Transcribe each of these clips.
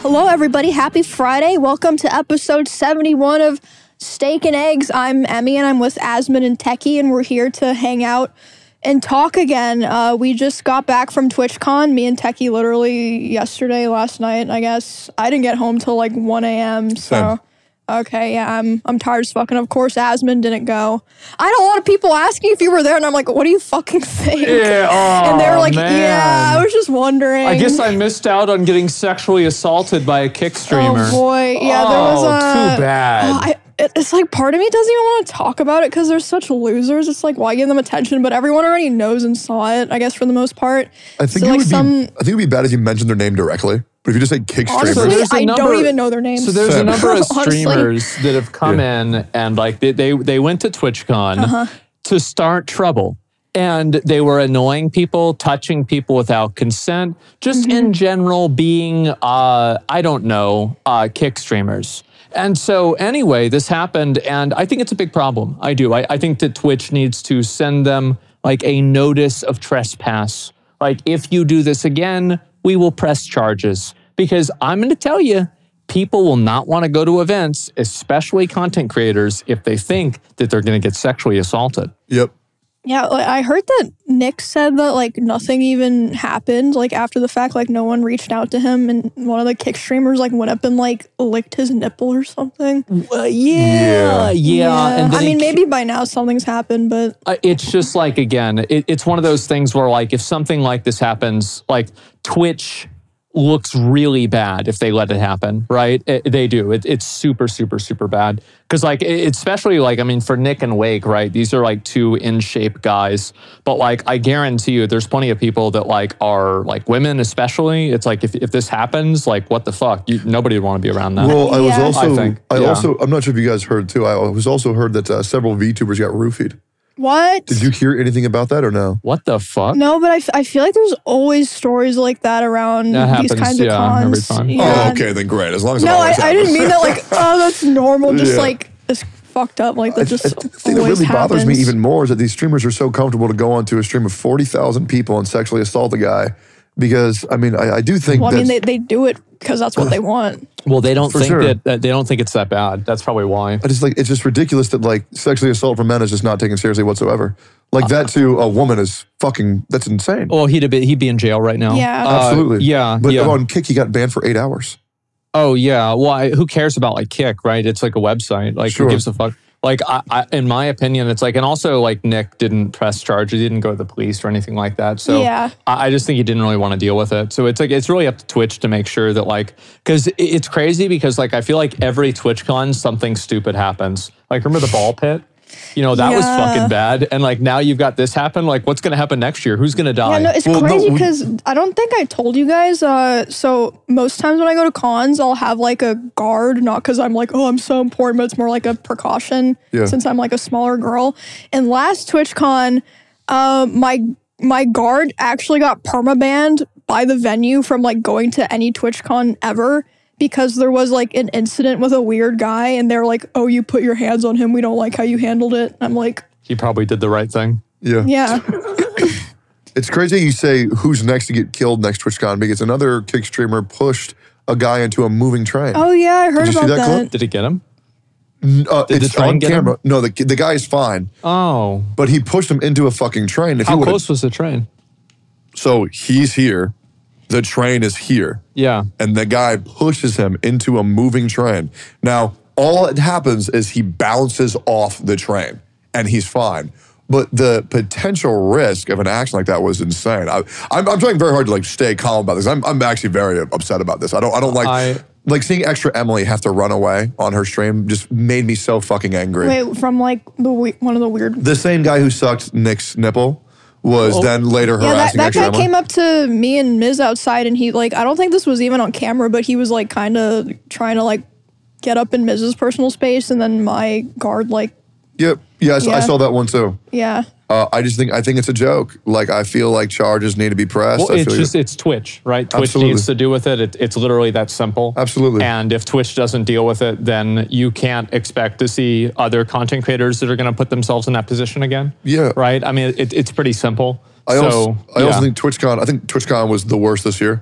Hello, everybody. Happy Friday. Welcome to episode 71 of Steak and Eggs. I'm Emmy, and I'm with Asmund and Techie, and we're here to hang out and talk again. We just got back from TwitchCon. Me and Techie literally last night, I guess. I didn't get home till like 1 a.m., so... Okay, yeah, I'm tired as fucking. Of course, Asmund didn't go. I had a lot of people asking if you were there, and I'm like, what do you fucking think? Yeah, and they were like, man. yeah, I was just wondering. I guess I missed out on getting sexually assaulted by a Kick streamer. Oh, boy. Yeah, there was too bad. It's like part of me doesn't even want to talk about it because they're such losers. It's like, why give them attention? But everyone already knows and saw it, I guess, for the most part. I think it would be bad if you mentioned their name directly. But if you just say Kick streamer. Honestly, I don't even know their names. So there's a number of streamers that have come in and like they went to TwitchCon to start trouble. And they were annoying people, touching people without consent, just in general being, I don't know, Kick streamers. And so anyway, this happened, and I think it's a big problem. I do. I think that Twitch needs to send them like a notice of trespass. Like, if you do this again, we will press charges. Because I'm going to tell you, people will not want to go to events, especially content creators, if they think that they're going to get sexually assaulted. Yep. Yeah, like, I heard that Nick said that like nothing even happened like after the fact, like no one reached out to him, and one of the Kick streamers like went up and like licked his nipple or something. Yeah. And I mean, maybe by now something's happened, but it's just like, again, it's one of those things where like if something like this happens, like Twitch looks really bad if they let it happen, right? They do. It's super, super, super bad. Because like, especially like, I mean, for Nick and Wake, right? These are like two in shape guys. But like, I guarantee you there's plenty of people that like are like women, especially. It's like, if this happens, like what the fuck? Nobody would want to be around that. Well, I was I think. I'm not sure if you guys heard too. I was also heard that several VTubers got roofied. what? Did you hear anything about that or no? What the fuck? No, but I feel like there's always stories like that around That these happens, kinds of cons. every time. Yeah. Oh, okay, then great. As long as it No, always I didn't mean that like, oh, that's normal. Just Yeah. like, it's fucked up. Like, that just I think that always really bothers me happens. even more is that these streamers are so comfortable to go onto a stream of 40,000 people and sexually assault a guy. Because, I mean, I do think Well, I mean, that... they do it because that's what they want. Well, they don't For think sure. that they don't think it's that bad. That's probably why. I just like, it's just ridiculous that like sexually assault from men is just not taken seriously whatsoever. Like that to a woman is fucking, that's insane. Well, he'd be in jail right now. Yeah. Absolutely. Yeah. But yeah. on Kick, he got banned for 8 hours. Oh yeah. Well, who cares about like Kick, right? It's like a website. Like Sure. who gives a fuck? Like in my opinion, it's like, and also like Nick didn't press charges. He didn't go to the police or anything like that. So Yeah. I just think he didn't really want to deal with it. So it's like, it's really up to Twitch to make sure that like, because it's crazy because like, I feel like every TwitchCon, something stupid happens. Like remember the ball pit? You know, that was Yeah. fucking bad. And like now you've got this happen. Like what's going to happen next year? Who's going to die? Yeah, no, it's Well, no, crazy we- because I don't think I told you guys. So most times when I go to cons, I'll have like a guard, not because I'm like, oh, I'm so important, but it's more like a precaution since I'm like a smaller girl. And last TwitchCon, my guard actually got permabanned by the venue from like going to any TwitchCon ever. Because there was like an incident with a weird guy and they're like, oh, you put your hands on him. We don't like how you handled it. I'm like, He probably did the right thing. Yeah. yeah. It's crazy you say who's next to get killed next TwitchCon because another Kick streamer pushed a guy into a moving train. Oh, yeah, I heard Did you about see that clip? Did it get him? Did the train on get him? camera. No, the guy is fine, Oh. but he pushed him into a fucking train. If How he would've- close was the train? So he's here, the train is here, Yeah. and the guy pushes him into a moving train. Now, all that happens is he bounces off the train, and he's fine. But the potential risk of an action like that was insane. I'm trying very hard to like stay calm about this. I'm actually very upset about this. I don't like seeing extra Emily have to run away on her stream just made me so fucking angry. Wait, from like one of the weird. The same guy who sucked Nick's nipple was then later Yeah, harassing that extra guy Emily. came up to me and Miz outside, and he like, I don't think this was even on camera, but he was like kind of trying to like get up in Miz's personal space, and then my guard like, Yep. Yes, I Yeah. saw that one too. yeah. I think it's a joke. Like I feel like charges need to be pressed. Well, I feel it's Twitch, right? Twitch Absolutely. needs to do with it. It's literally that simple. Absolutely. And if Twitch doesn't deal with it, then you can't expect to see other content creators that are going to put themselves in that position again. Yeah. Right? I mean, it's pretty simple. I also think TwitchCon was the worst this year.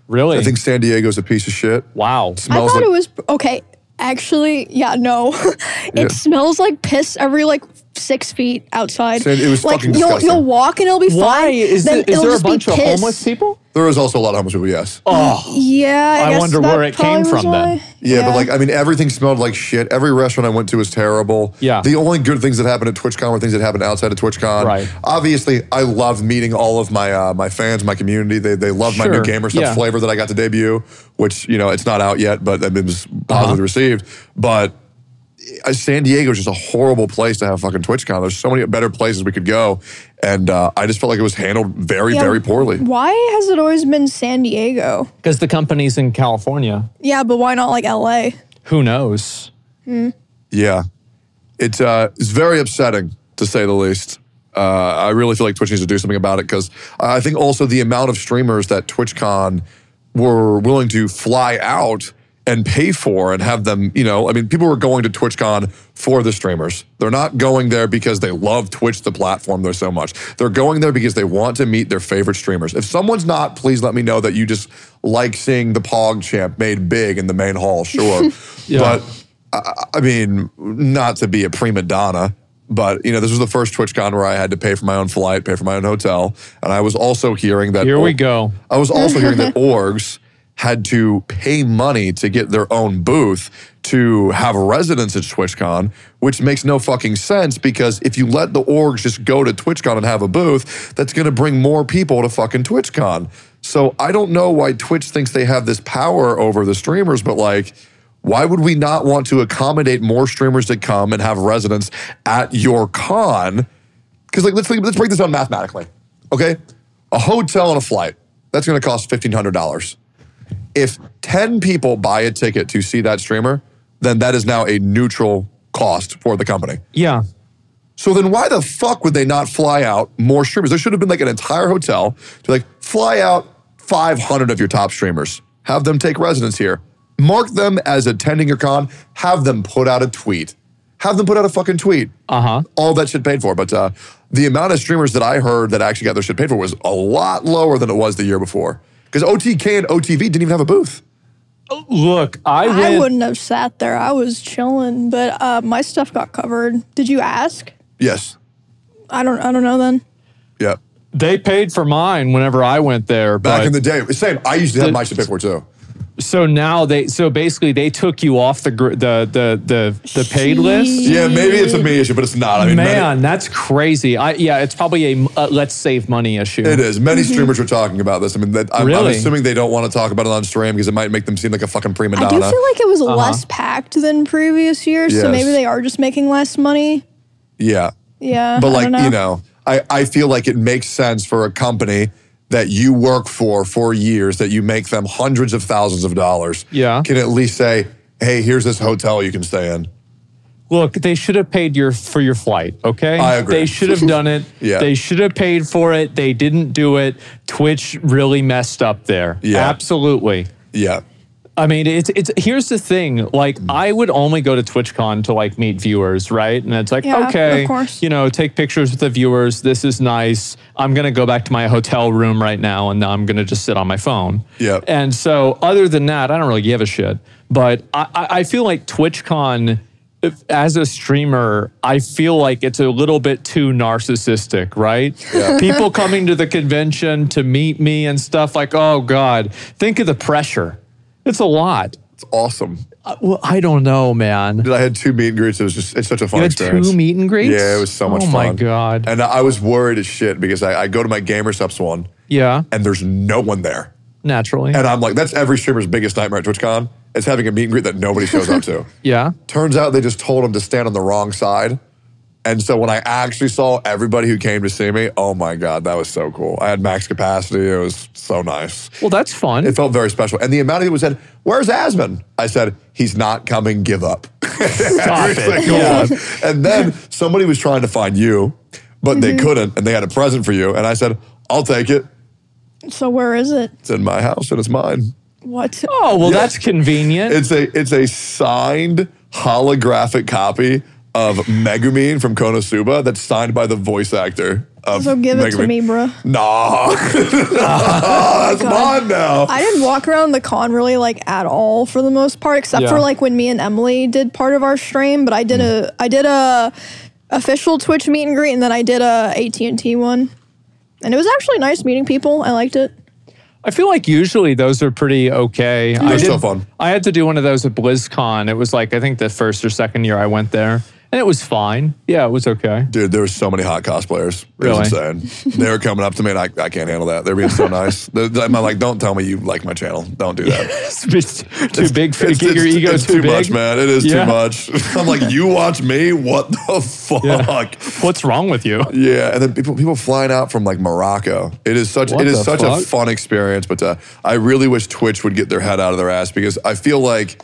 Really? I think San Diego's a piece of shit. Wow. I thought it was, okay, actually, yeah, no. It smells like piss every 6 feet outside. It was fucking disgusting. You'll walk and it'll be fine. Why? Is there a bunch of homeless people? There was also a lot of homeless people, yes. Oh. Yeah, I wonder where it came from then. Yeah, but everything smelled like shit. Every restaurant I went to was terrible. Yeah. The only good things that happened at TwitchCon were things that happened outside of TwitchCon. Right. Obviously, I loved meeting all of my my fans, my community. They loved my new Gamer Stuff flavor that I got to debut, which, it's not out yet, but it was positively received. But San Diego is just a horrible place to have fucking TwitchCon. There's so many better places we could go. And I just felt like it was handled very, very poorly. Why has it always been San Diego? Because the company's in California. Yeah, but why not LA? Who knows? Yeah. It's very upsetting, to say the least. I really feel like Twitch needs to do something about it, because I think also the amount of streamers that TwitchCon were willing to fly out and pay for and have them, people were going to TwitchCon for the streamers. They're not going there because they love Twitch, the platform, there so much. They're going there because they want to meet their favorite streamers. If someone's not, please let me know that you just like seeing the PogChamp made big in the main hall, sure. But, not to be a prima donna, but, this was the first TwitchCon where I had to pay for my own flight, pay for my own hotel. And I was also hearing that... Here we go. I was also hearing that orgs had to pay money to get their own booth to have residence at TwitchCon, which makes no fucking sense, because if you let the orgs just go to TwitchCon and have a booth, that's going to bring more people to fucking TwitchCon. So I don't know why Twitch thinks they have this power over the streamers, but why would we not want to accommodate more streamers to come and have residence at your con? Because let's break this down mathematically, okay? A hotel and a flight, that's going to cost $1,500. If 10 people buy a ticket to see that streamer, then that is now a neutral cost for the company. Yeah. So then why the fuck would they not fly out more streamers? There should have been an entire hotel to fly out 500 of your top streamers. Have them take residence here. Mark them as attending your con. Have them put out a tweet. Have them put out a fucking tweet. All that shit paid for. But the amount of streamers that I heard that actually got their shit paid for was a lot lower than it was the year before. Because OTK and OTV didn't even have a booth. Look, I wouldn't have sat there. I was chilling, but my stuff got covered. Did you ask? Yes. I don't know then. Yeah. They paid for mine whenever I went there. Back in the day. Same. I used to have my shit paid for too. So now basically they took you off the paid list. Yeah, maybe it's a me issue, but it's not. That's crazy. It's probably a let's save money issue. It is. Many streamers are talking about this. I'm assuming they don't want to talk about it on stream because it might make them seem like a fucking prima donna. I do feel like it was less packed than previous years, so maybe they are just making less money. Yeah. Yeah. But I feel like it makes sense for a company that you work for years, that you make them hundreds of thousands of dollars, can at least say, hey, here's this hotel you can stay in. Look, they should have paid for your flight, okay? I agree. They should have done it. They should have paid for it. They didn't do it. Twitch really messed up there. Yeah. Absolutely. Yeah. I mean, here's the thing. I would only go to TwitchCon to meet viewers, right? And it's okay, of course. Take pictures with the viewers. This is nice. I'm gonna go back to my hotel room right now, and I'm gonna just sit on my phone. Yeah. And so, other than that, I don't really give a shit. But I feel like TwitchCon, as a streamer, I feel like it's a little bit too narcissistic, right? Yeah. People coming to the convention to meet me and stuff oh God, think of the pressure. It's a lot. It's awesome. I don't know, man. I had 2 meet and greets. It's such a fun experience. 2 meet and greets? Yeah, it was so much fun. Oh my God. And I was worried as shit because I go to my GamerSupps one. Yeah. And there's no one there. Naturally. And I'm like, that's every streamer's biggest nightmare at TwitchCon. It's having a meet and greet that nobody shows up to. Yeah. Turns out they just told him to stand on the wrong side. And so when I actually saw everybody who came to see me, oh my God, that was so cool. I had max capacity. It was so nice. Well, that's fun. It felt very special. And the amount of people said, where's Asmon? I said, he's not coming, give up. Stop it. Yeah. And then somebody was trying to find you, but they couldn't, and they had a present for you. And I said, I'll take it. So where is it? It's in my house, and it's mine. What? Oh, well, that's convenient. It's a signed holographic copy of Megumi from Konosuba that's signed by the voice actor of So give it to Megumi. me, bro. Nah. That's mine now. I didn't walk around the con really like at all for the most part, except for like when me and Emily did part of our stream. But I did a official Twitch meet and greet, and then I did a AT&T one, and it was actually nice meeting people. I liked it. I feel like usually those are pretty okay. They're so fun. I had to do one of those at BlizzCon. It was like, I think the first or second year I went there. And it was fine. Yeah, it was okay. Dude, there were so many hot cosplayers. It Really? was insane. They were coming up to me and I can't handle that. They're being so nice. I'm like, don't tell me you like my channel. Don't do that. It's too big for get your ego it's too big. much, man. It is too much. I'm like, you watch me? What the fuck? Yeah. What's wrong with you? Yeah, and then people flying out from like Morocco. It is such a fun experience, but I really wish Twitch would get their head out of their ass because I feel like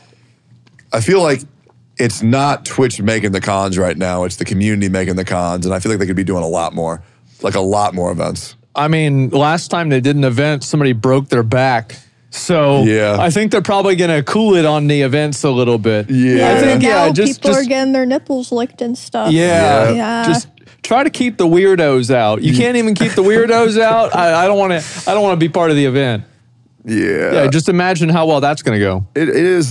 it's not Twitch making the cons right now. It's the community making the cons, and I feel like they could be doing a lot more events. I mean, last time they did an event, somebody broke their back. So Yeah. I think they're probably going to cool it on the events a little bit. Yeah. I think, now just people are getting their nipples licked and stuff. Yeah. Just try to keep the weirdos out. You can't even keep the weirdos out. I don't want to be part of the event. Yeah, just imagine how well that's going to go. It is,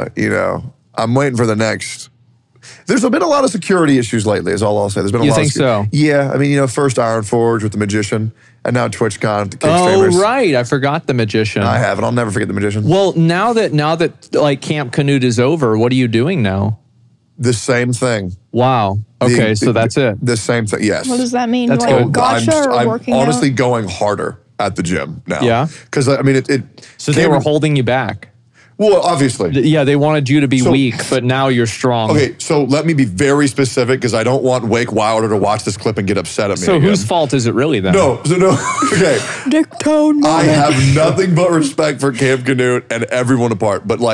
I'm waiting for the next. There's been a lot of security issues lately, is all I'll say. There's been a lot. You think so? Yeah, I mean, first Ironforge with the Magician, and now TwitchCon, the King Oh, streamers. right. I forgot the Magician. I have, and I'll never forget the Magician. Well, now that like Camp Canute is over, what are you doing now? The same thing. Wow. Okay, so that's it. The same thing, yes. What does that mean? That's Like good. gotcha or I'm working honestly out? going harder at the gym now. Yeah? Because, I mean, So they were holding you back. Well, obviously. Yeah, they wanted you to be weak, but now you're strong. Okay, so let me be very specific because I don't want Wake Wilder to watch this clip and get upset at me So again. whose fault is it really then? No, okay. Dick Tone. I have nothing but respect for Camp Canute and everyone apart, but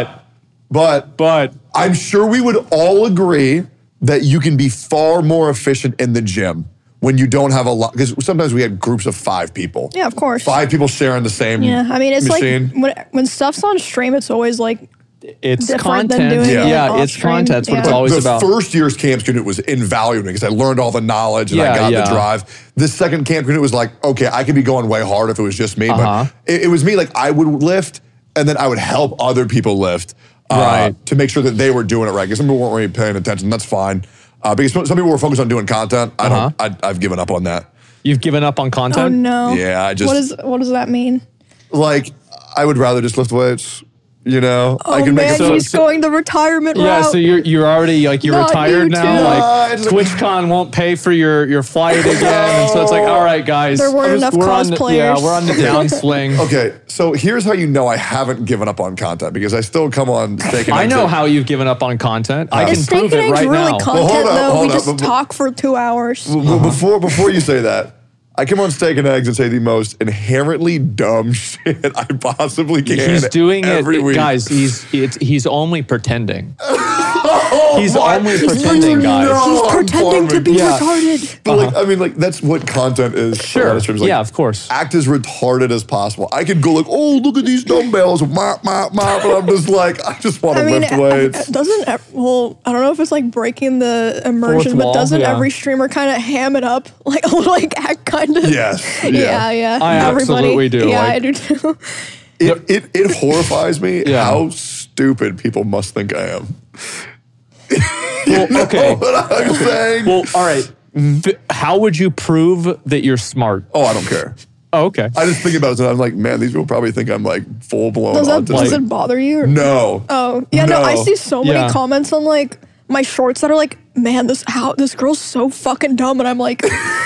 But I'm sure we would all agree that you can be far more efficient in the gym when you don't have a lot, because sometimes we had groups of 5 people. Yeah, of course. 5 people sharing the same Yeah, I mean, it's machine. like when stuff's on stream, it's always like it's different than content. doing it Yeah, it's off-stream. content. That's what it's Yeah. always the about. first year's Camp Canute was invaluable because I learned all the knowledge and I got the drive. The second Camp Canute was like, okay, I could be going way hard if it was just me, but it was me. Like I would lift and then I would help other people lift to make sure that they were doing it right. Because some people weren't really paying attention. That's fine. Because some people were focused on doing content. I've given up on that. You've given up on Oh content? no. Yeah, I just What does that mean? like I would rather just lift weights. Oh I can man, make he's going the retirement route. Yeah, so you're already like you're Not retired you now. too. Like TwitchCon won't pay for your flight again, and so it's like, all right, guys, There weren't enough we're cosplayers. we're on the downswing. Okay, so here's how you know I haven't given up on content because I still come on Steak and I Eggs know at- how you've given up on content. I can Is Steak prove and it Eggs right really now. content hold though? We up, just but- talk for 2 hours. Before you say that, I come on Steak and Eggs and say the most inherently dumb shit I possibly can. He's doing every it, week. guys. He's only pretending. Oh, He's my- only pretending, guys. He's pretending to be Yeah. retarded. But I mean, that's what content is. for a lot of streamers. Like, yeah, of course. Act as retarded as possible. I could go like, oh, look at these dumbbells, mop, mop, mop, but I'm just like, I just want to lift weights. Doesn't I don't know if it's like breaking the immersion, Fourth but wall, doesn't yeah. every streamer kind of ham it up, like act kind of? Yes. Yeah. I absolutely do. Yeah, Like- I do too. It horrifies me Yeah. how stupid people must think I am. Well, okay. What I'm saying? Well, all right. How would you prove that you're smart? Oh, I don't care. Oh, okay. I just think about it and I'm like, man, these people probably think I'm like full blown Does autistic. it bother you? Or? No. Oh, yeah, no. I see so many Yeah. comments on like my shorts that are like, man, this girl's so fucking dumb, and I'm like,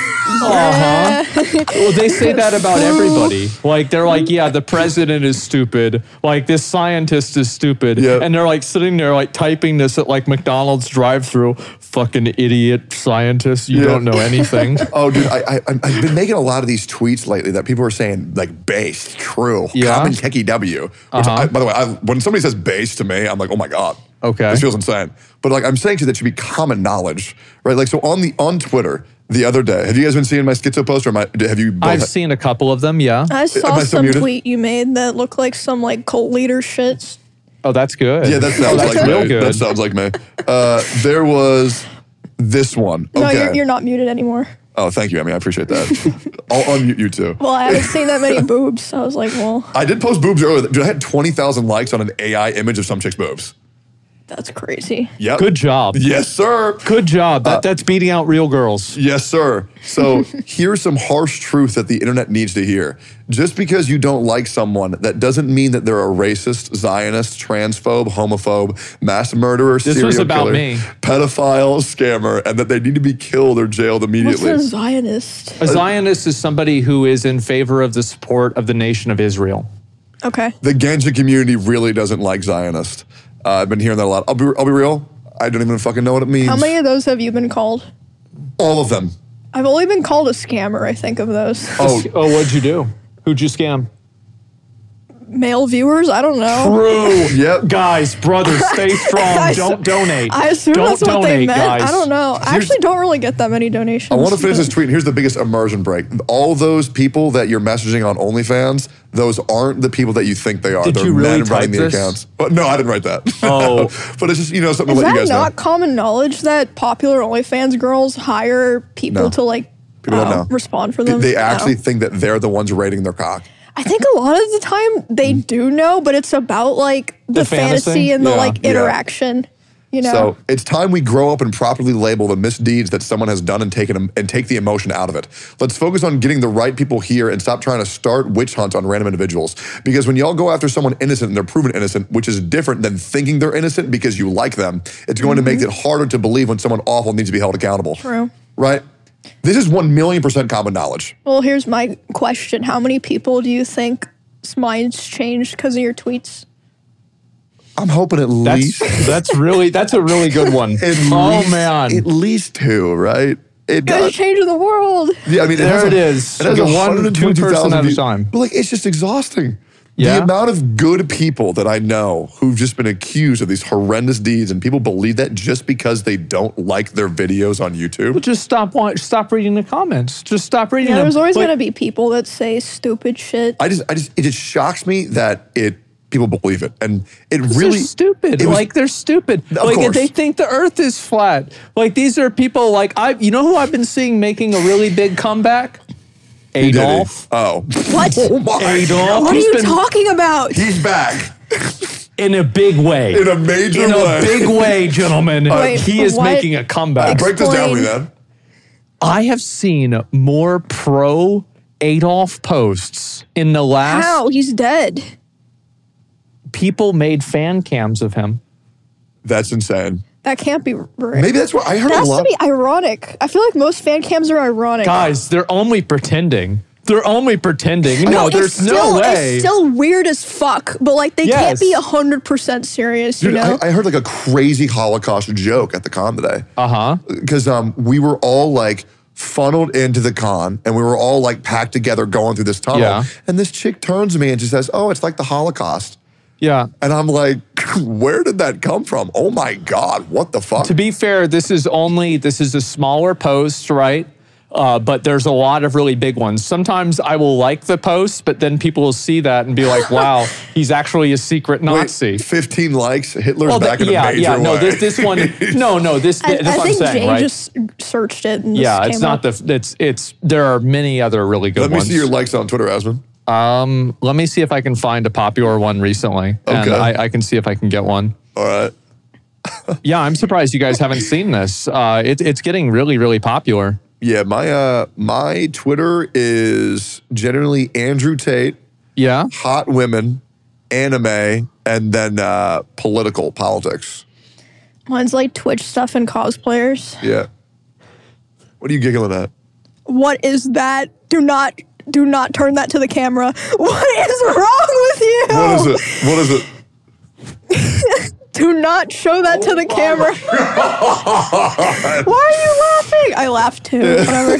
Well, they say that about everybody. Like, they're like, yeah, the president is stupid. Like, this scientist is stupid. Yep. And they're like sitting there, like typing this at like McDonald's drive-through. Fucking idiot scientist. You don't know anything. Oh, dude, I've been making a lot of these tweets lately that people are saying like based, true, Yeah? common techie W. Which by the way, when somebody says based to me, I'm like, oh my God. Okay. This feels insane. But like I'm saying to you, that should be common knowledge, right? Like so on Twitter the other day, have you guys been seeing my schizo post or have you both I've seen a couple of them, yeah. I saw I still some muted? tweet you made that looked like some like cult leader shit. Oh, that's good. Yeah, that sounds like real me. good. That sounds like me. There was this one. Okay. No, you're not muted anymore. Oh, thank you, Emmy. I appreciate that. I'll unmute you too. Well, I haven't seen that many boobs, so I was like, well. I did post boobs earlier. Dude, I had 20,000 likes on an AI image of some chick's boobs. That's crazy. Yep. Good job. Yes, sir. Good job. That's beating out real girls. Yes, sir. So here's some harsh truth that the internet needs to hear. Just because you don't like someone, that doesn't mean that they're a racist, Zionist, transphobe, homophobe, mass murderer, serial killer, pedophile, scammer, and that they need to be killed or jailed immediately. What's a Zionist? A Zionist is somebody who is in favor of the support of the nation of Israel. Okay. The Ganja community really doesn't like Zionist. I've been hearing that a lot. I'll be real. I don't even fucking know what it means. How many of those have you been called? All of them. I've only been called a scammer, I think, of those. Oh, what'd you do? Who'd you scam? Male viewers? I don't know. True. Yep. Guys, brothers, stay strong. Don't donate. I assume that's what they meant. Guys. I don't know. I actually don't really get that many donations. I want to finish this tweet. Here's the biggest immersion break. All those people that you're messaging on OnlyFans, those aren't the people that you think they are. Did They're you really men running the accounts. But no, I didn't write that. Oh. But it's just, something to let you guys know. Is that not common knowledge that popular OnlyFans girls hire people to people don't know. Respond for them? They actually think that they're the ones rating their cock. I think a lot of the time they do know, but it's about the fantasy and the interaction. So it's time we grow up and properly label the misdeeds that someone has done and take the emotion out of it. Let's focus on getting the right people here and stop trying to start witch hunts on random individuals. Because when y'all go after someone innocent and they're proven innocent, which is different than thinking they're innocent because you like them, it's going to make it harder to believe when someone awful needs to be held accountable. True. Right? This is 1,000,000% common knowledge. Well, here's my question. How many people do you think minds changed because of your tweets? I'm hoping at least. That's a really good one. Man. At least 2, right? It does change the world. Yeah, I mean, it is. It has 120,000 at a time. But it's just exhausting. Yeah. The amount of good people that I know who've just been accused of these horrendous deeds, and people believe that just because they don't like their videos on YouTube. But just stop reading the comments. Just stop reading them. There's always going to be people that say stupid shit. It just shocks me that people believe it, and it really they're stupid. They're stupid. Course. They think the Earth is flat. These are people you know who I've been seeing making a really big comeback? Adolf. Oh. What? Oh my Adolf. What are you talking about? He's back. In a big way. In a major way. In a big way, gentlemen. He is making a comeback. Break this down with me, man. I have seen more pro Adolf posts in the last... How? He's dead. People made fan cams of him. That's insane. That can't be right. Maybe that's what I heard a lot. That has to be ironic. I feel like most fan cams are ironic. Guys, they're only pretending. They're only pretending. No, there's no way. It's still weird as fuck, but they can't be 100% serious, Dude, you know? I heard a crazy Holocaust joke at the con today. Uh-huh. Because we were all funneled into the con, and we were all packed together going through this tunnel. Yeah. And this chick turns to me and she says, "Oh, it's like the Holocaust." Yeah. And I'm like, where did that come from? Oh my God, what the fuck? To be fair, this is a smaller post, right? But there's a lot of really big ones. Sometimes I will like the post, but then people will see that and be like, wow, he's actually a secret Nazi. Wait, 15 likes, Hitler's back in a major way. No, this one, that's what I'm saying, right? I think Jane just searched it and there are many other really good ones. Let me see your likes on Twitter, Asman. Let me see if I can find a popular one recently. Okay. And I can see if I can get one. All right. Yeah, I'm surprised you guys haven't seen this. It's getting really, really popular. Yeah, my Twitter is generally Andrew Tate. Yeah. Hot women, anime, and then politics. Mine's Twitch stuff and cosplayers. Yeah. What are you giggling at? What is that? Do not turn that to the camera. What is wrong with you? What is it? Do not show that to the camera. Why are you laughing? I laughed too. Whatever.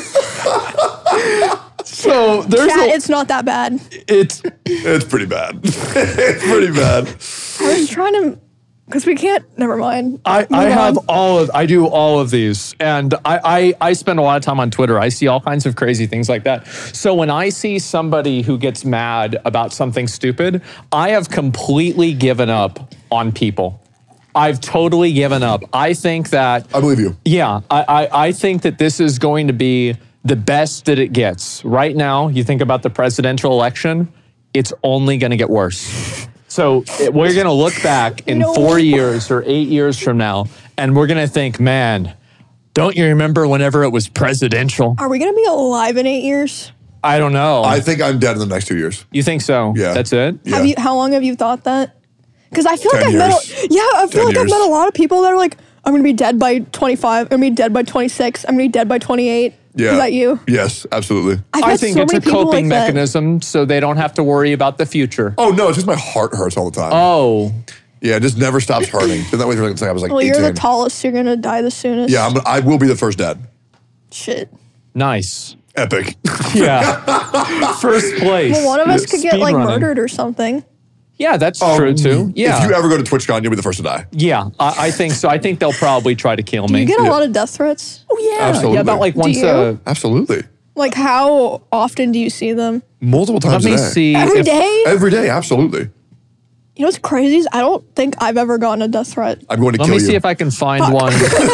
So there's it's not that bad. It's pretty bad. It's pretty bad. I was trying to Because we can't, never mind. I do all of these. And I spend a lot of time on Twitter. I see all kinds of crazy things like that. So when I see somebody who gets mad about something stupid, I have completely given up on people. I've totally given up. I think that... I believe you. Yeah, I think that this is going to be the best that it gets. Right now, you think about the presidential election, it's only going to get worse. So we're going to look back in 4 years or 8 years from now, and we're going to think, man, don't you remember whenever it was presidential? Are we going to be alive in 8 years? I don't know. I think I'm dead in the next 2 years. You think so? Yeah. That's it? Yeah. How long have you thought that? Because I feel like I've met a lot of people that are like, I'm going to be dead by 25. I'm going to be dead by 26. I'm going to be dead by 28. Yeah. Is that you? Yes, absolutely. I think it's a coping mechanism so they don't have to worry about the future. Oh, no, it's just my heart hurts all the time. Oh. Yeah, it just never stops hurting. Isn't that way since I was like 18? Well, you're the tallest. You're going to die the soonest. Yeah, I will be the first dead. Shit. Nice. Epic. Yeah. First place. Well, one of us could get like running. murdered or something. Yeah, that's true too. Yeah. If you ever go to TwitchCon, you'll be the first to die. Yeah, I think so. I think they'll probably try to kill me. Do you get a lot of death threats? Oh yeah. Absolutely. Yeah, about like once a... Absolutely. Like how often do you see them? Multiple times Let me a day. see. Every day? Every day, absolutely. You know what's crazy is I don't think I've ever gotten a death threat. I'm going to kill you. Let me see if I can find one.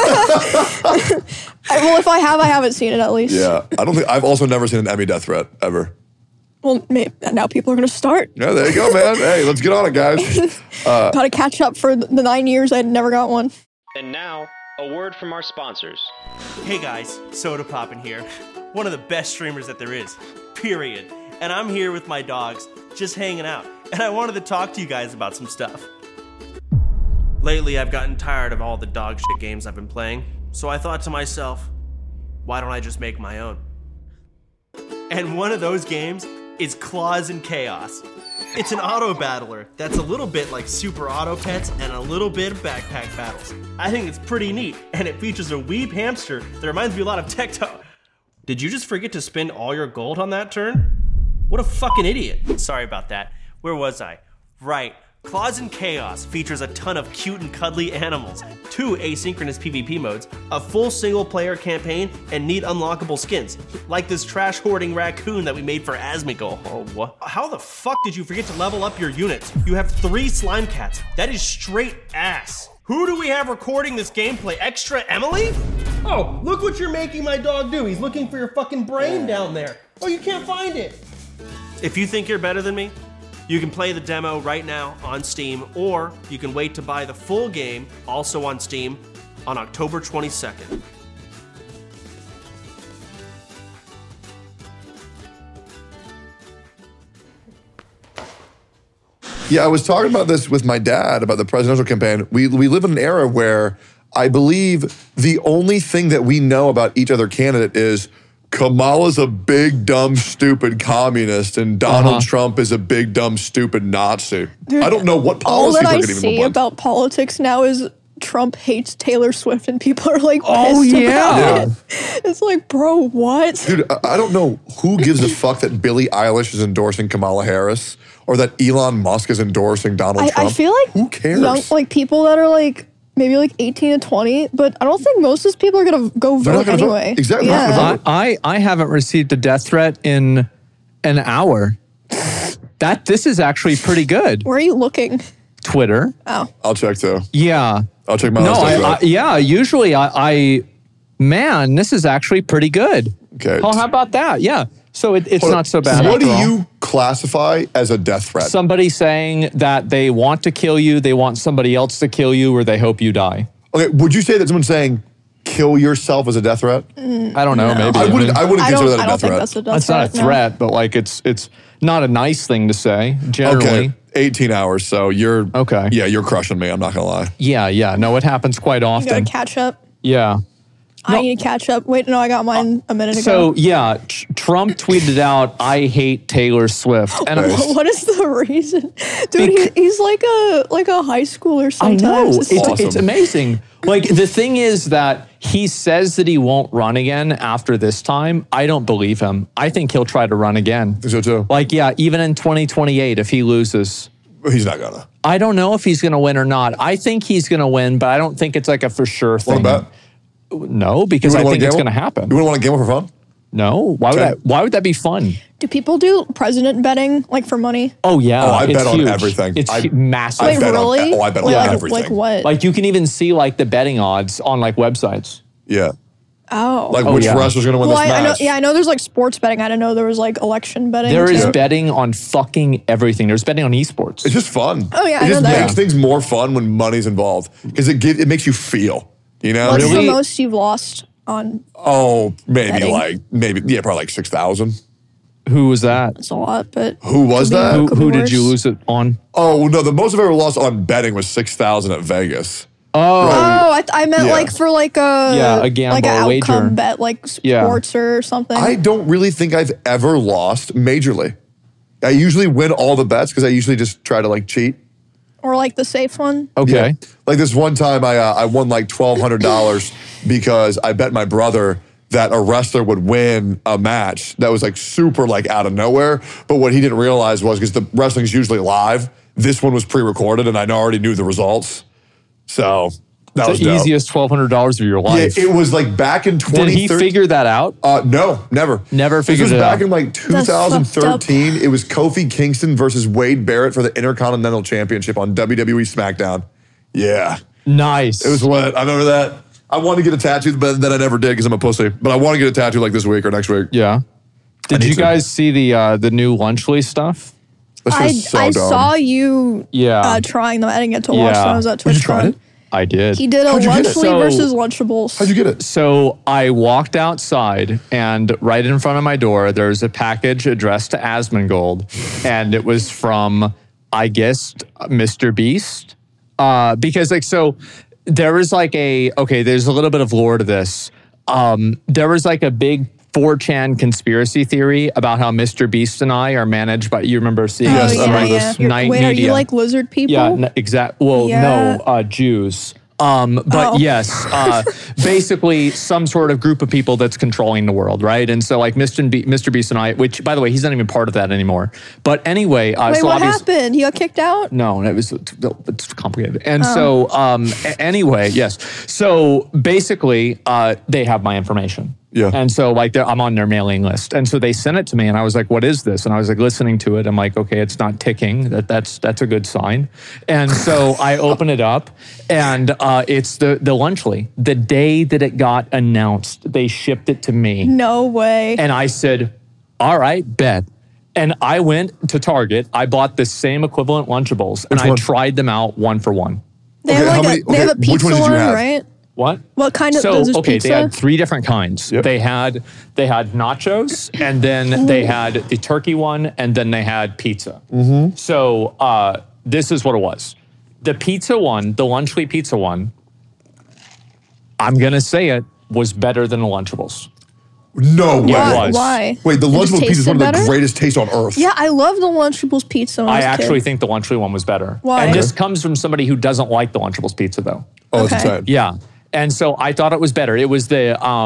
Well, if I have, I haven't seen it at least. Yeah, I don't think I've also never seen an Emmy death threat ever. Well, maybe, now people are going to start. Yeah, there you go, man. Hey, let's get on it, guys. Got to catch up for the 9 years I never got one. And now, a word from our sponsors. Hey guys, Soda Poppin' here. One of the best streamers that there is, period. And I'm here with my dogs, just hanging out. And I wanted to talk to you guys about some stuff. Lately, I've gotten tired of all the dog shit games I've been playing, so I thought to myself, why don't I just make my own? And one of those games is Claws and Chaos. It's an auto battler that's a little bit like Super Auto Pets and a little bit of Backpack Battles. I think it's pretty neat, and it features a weeb hamster that reminds me a lot of Tecto. Did you just forget to spend all your gold on that turn? What a fucking idiot. Sorry about that. Where was I? Right. Claws and Chaos features a ton of cute and cuddly animals, 2 asynchronous PvP modes, a full single-player campaign, and neat unlockable skins, like this trash-hoarding raccoon that we made for Asmongold. Oh, what? How the fuck did you forget to level up your units? You have 3 slime cats. That is straight ass. Who do we have recording this gameplay? Extra Emily? Oh, look what you're making my dog do. He's looking for your fucking brain down there. Oh, you can't find it. If you think you're better than me, you can play the demo right now on Steam, or you can wait to buy the full game, also on Steam, on October 22nd. Yeah, I was talking about this with my dad about the presidential campaign. We live in an era where I believe the only thing that we know about each other candidate is Kamala's a big, dumb, stupid communist, and Donald Trump is a big, dumb, stupid Nazi. Dude, I don't know what policies all that are I getting see about politics now is Trump hates Taylor Swift, and people are like, oh yeah. About it. It's like, bro, what? Dude, I don't know who gives a fuck that Billie Eilish is endorsing Kamala Harris or that Elon Musk is endorsing Donald Trump. I feel like who cares? Young, like people that are like maybe like 18 to 20, but I don't think most of those people are gonna go vote anyway. Vote. Exactly. Yeah. I haven't received a death threat in an hour. This is actually pretty good. Where are you looking? Twitter. Oh. I'll check too. Yeah. I'll check my list. Yeah, usually man, this is actually pretty good. Okay. Oh, how about that? Yeah. So it's not so bad. What do you classify as a death threat? Somebody saying that they want to kill you, they want somebody else to kill you, or they hope you die. Okay, would you say that someone saying kill yourself is a death threat? I don't know, maybe. I wouldn't consider that a death threat. That's not a threat, but like it's not a nice thing to say, generally. Okay, 18 hours, so you're... Okay. Yeah, you're crushing me, I'm not gonna lie. Yeah. No, it happens quite often. You gotta catch up. Yeah. I need to catch up. Wait, no, I got mine a minute ago. So yeah, Trump tweeted out, "I hate Taylor Swift," and what is the reason, dude? He's like a high schooler sometimes. I know It's it's amazing. Like the thing is that he says that he won't run again after this time. I don't believe him. I think he'll try to run again. I think so too. Like yeah, even in 2028 if he loses. He's not gonna. I don't know if he's going to win or not. I think he's going to win, but I don't think it's like a for sure thing. Want to bet? No, because I think it's going to happen. You wouldn't want to gamble for fun? No. Why would that be fun? Do people do president betting, like for money? Oh, yeah. Oh, I bet on everything. It's massive. Wait, really? I bet on everything. Like what? Like you can even see like the betting odds on like websites. Yeah. Oh. Like which wrestler's going to win this match? I know there's like sports betting. I didn't know there was like election betting. There is betting on fucking everything. There's betting on esports. It's just fun. Oh, yeah, It I know just that. makes things more fun when money's involved because it makes you feel, you know? What's the most you've lost on? Oh, betting? probably like 6,000. Who was that? It's a lot, but Who was that? Who did you lose it on? Oh, no, the most I've ever lost on betting was 6,000 at Vegas. Oh. Oh, I meant like for like a gamble, like an a wager. outcome bet, like sports or something. I don't really think I've ever lost majorly. I usually win all the bets because I usually just try to like cheat. Or like the safe one. Okay. Yeah. Like this one time I won like $1,200 because I bet my brother that a wrestler would win a match that was like super like out of nowhere. But what he didn't realize was because the wrestling's usually live, this one was pre-recorded and I already knew the results. So that was the dope. easiest $1,200 of your life. Yeah, it was like back in 2013. Did he figure that out? No, never. Never figured it out. This was back in like 2013. It was Kofi Kingston versus Wade Barrett for the Intercontinental Championship on WWE SmackDown. Yeah. Nice. It was what? I remember that. I wanted to get a tattoo, but then I never did because I'm a pussy. But I want to get a tattoo like this week or next week. Yeah. Did you guys see the new Lunchly stuff? I saw you trying them. I didn't get to watch them. I was at TwitchCon. You tried it? I did. He did a Lunchly versus Lunchables. How'd you get it? So I walked outside, and right in front of my door, there's a package addressed to Asmongold, and it was from, I guess, Mr. Beast. Because like, so there was like there's a little bit of lore to this. There was like a big 4chan conspiracy theory about how Mr. Beast and I are managed by, you remember seeing Yes, this? I remember this. Night Wait, Media. are you like lizard people? Yeah, exactly. Well, no, Jews. But yes, basically some sort of group of people that's controlling the world, right? And so like Mr. Beast and I, which by the way, he's not even part of that anymore. But anyway. Wait, what happened? He got kicked out? No, it's complicated. And so anyway, yes. So basically they have my information. Yeah. And so like I'm on their mailing list. And so they sent it to me and I was like, what is this? And I was like listening to it. I'm like, okay, it's not ticking. That's a good sign. And so I open it up and it's the Lunchly. The day that it got announced, they shipped it to me. No way. And I said, all right, bet. And I went to Target. I bought the same equivalent Lunchables and I tried them out one for one. They have they have a pizza one, right? What? What kind of does this pizza? They had 3 different kinds. Yep. They had nachos, and then they had the turkey one, and then they had pizza. Mm-hmm. So this is what it was. The pizza one, the Lunchly pizza one, I'm gonna say it, was better than the Lunchables. No way. Yeah, it was. Why? Wait, the Lunchables pizza is one of the greatest tastes on earth. Yeah, I love the Lunchables pizza. I actually think the Lunchly one was better. Why? And this comes from somebody who doesn't like the Lunchables pizza, though. Oh, that's insane. Yeah. And so I thought it was better. It was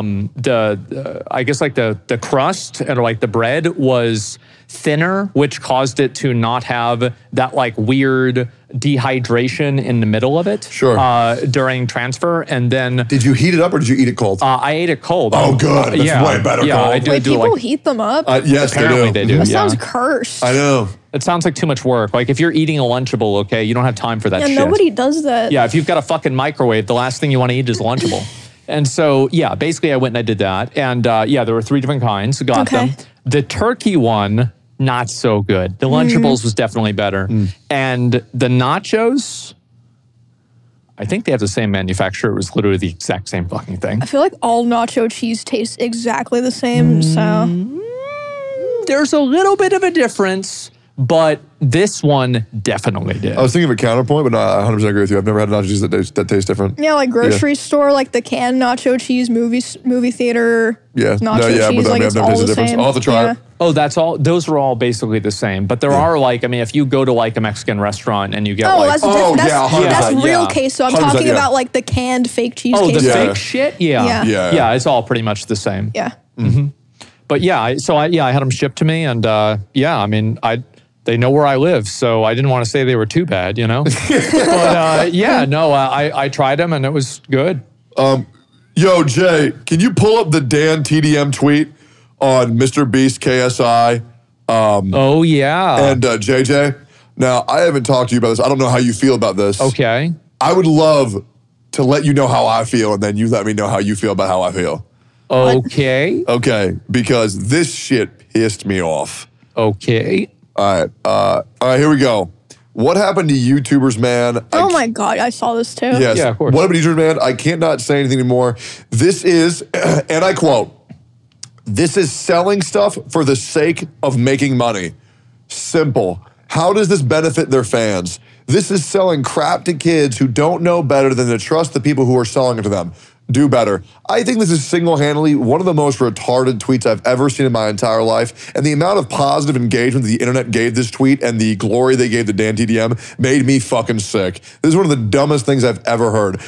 I guess like the crust and like the bread was thinner, which caused it to not have that like weird dehydration in the middle of it. Sure. During transfer, and then Did you heat it up or did you eat it cold? I ate it cold. Oh, good. That's way better Yeah, cold. I do Wait, do people like, heat them up? Yes, apparently they do. That Yeah. sounds cursed. I know. It sounds like too much work. Like if you're eating a Lunchable, okay, you don't have time for that shit. Nobody does that. Yeah, if you've got a fucking microwave, the last thing you want to eat is Lunchable. And so, yeah, basically I went and I did that. And yeah, there were 3 different kinds. Got them. The turkey one, not so good. The Lunchables was definitely better. And the nachos, I think they have the same manufacturer. It was literally the exact same fucking thing. I feel like all nacho cheese tastes exactly the same, so. There's a little bit of a difference, but this one definitely did. I was thinking of a counterpoint, but no, I 100% agree with you. I've never had nacho cheese that taste different. Yeah, like grocery store, like the canned nacho cheese, movie theater nacho cheese, like it's all the same. I'll have to try it. Oh, that's all. Those are all basically the same. But there are like, I mean, if you go to like a Mexican restaurant and you get like, that's real queso. I'm talking about like the canned fake cheese. Oh, the queso. fake shit. Yeah. It's all pretty much the same. Yeah. But yeah, I had them shipped to me, and yeah, I mean, they know where I live, so I didn't want to say they were too bad, you know? But yeah, no, I tried them and it was good. Yo, Jay, can you pull up the Dan TDM tweet on Mr. Beast KSI? Oh, yeah. And JJ? Now, I haven't talked to you about this. I don't know how you feel about this. Okay. I would love to let you know how I feel, and then you let me know how you feel about how I feel. Okay. Okay, because this shit pissed me off. Okay. All right, here we go. What happened to YouTubers, man? Oh my God, I saw this too. Yes. Yeah, of course. What happened to YouTubers, man? I can't not say anything anymore. This is, and I quote, "This is selling stuff for the sake of making money. Simple. How does this benefit their fans? This is selling crap to kids who don't know better than to trust the people who are selling it to them. Do better." I think this is single-handedly one of the most retarded tweets I've ever seen in my entire life. And the amount of positive engagement the internet gave this tweet and the glory they gave to Dan TDM made me fucking sick. This is one of the dumbest things I've ever heard.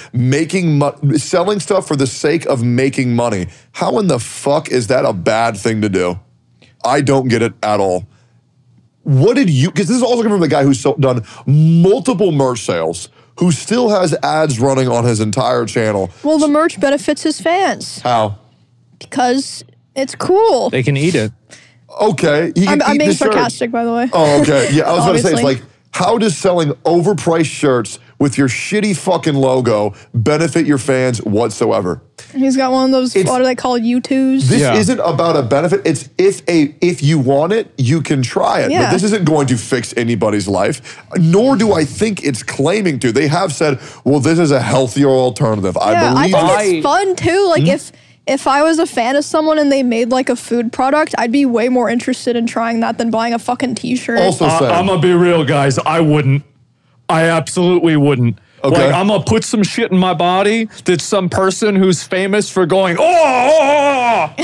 Selling stuff for the sake of making money. How in the fuck is that a bad thing to do? I don't get it at all. What did you, because this is also coming from a guy who's done multiple merch sales, who still has ads running on his entire channel. Well, the merch benefits his fans. How? Because it's cool. They can eat it. Okay. I'm being sarcastic, by the way. Oh, okay. Yeah, I was going to say, it's Obviously. like, how does selling overpriced shirts with your shitty fucking logo benefit your fans whatsoever? He's got one of those, what are they called, U2s? This isn't about a benefit. It's if you want it, you can try it. Yeah. But this isn't going to fix anybody's life, nor do I think it's claiming to. They have said, well, this is a healthier alternative. Yeah, I think it's fun too. Like Hmm? if I was a fan of someone and they made like a food product, I'd be way more interested in trying that than buying a fucking t-shirt. Also saying, I'm going to be real, guys. I wouldn't. I absolutely wouldn't. Okay. Like, I'm going to put some shit in my body that some person who's famous for going, oh!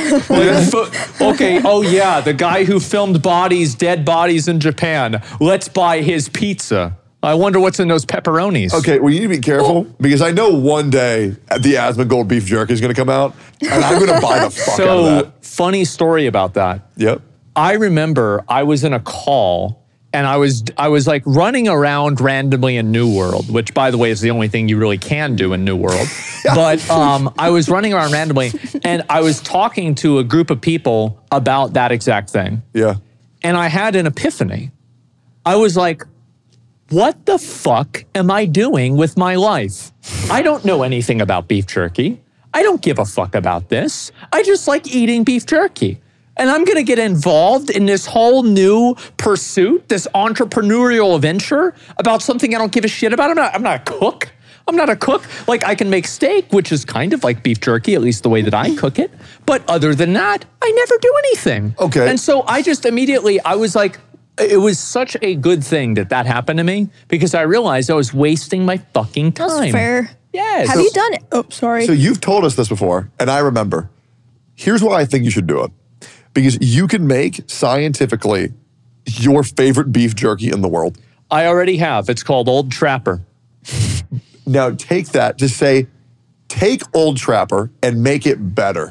Okay, oh yeah, the guy who filmed dead bodies in Japan. Let's buy his pizza. I wonder what's in those pepperonis. okay, well, you need to be careful because I know one day the Asmongold beef jerky is going to come out, and I'm going to buy the fuck out of that. Funny story about that. Yep. I remember I was in a call and I was like running around randomly in New World, which by the way is the only thing you really can do in New World. But I was running around randomly and I was talking to a group of people about that exact thing. Yeah. And I had an epiphany. I was like, what the fuck am I doing with my life? I don't know anything about beef jerky. I don't give a fuck about this. I just like eating beef jerky. And I'm gonna get involved in this whole new pursuit, this entrepreneurial venture about something I don't give a shit about. I'm not a cook. I'm not a cook. Like, I can make steak, which is kind of like beef jerky, at least the way that I cook it. But other than that, I never do anything. Okay. And so I just immediately, I was like, it was such a good thing that happened to me because I realized I was wasting my fucking time. That's fair. Yes. Have you done it? Oh, sorry. So you've told us this before, and I remember. Here's why I think you should do it. Because you can make, scientifically, your favorite beef jerky in the world. I already have. It's called Old Trapper. Now take that, just say, take Old Trapper and make it better.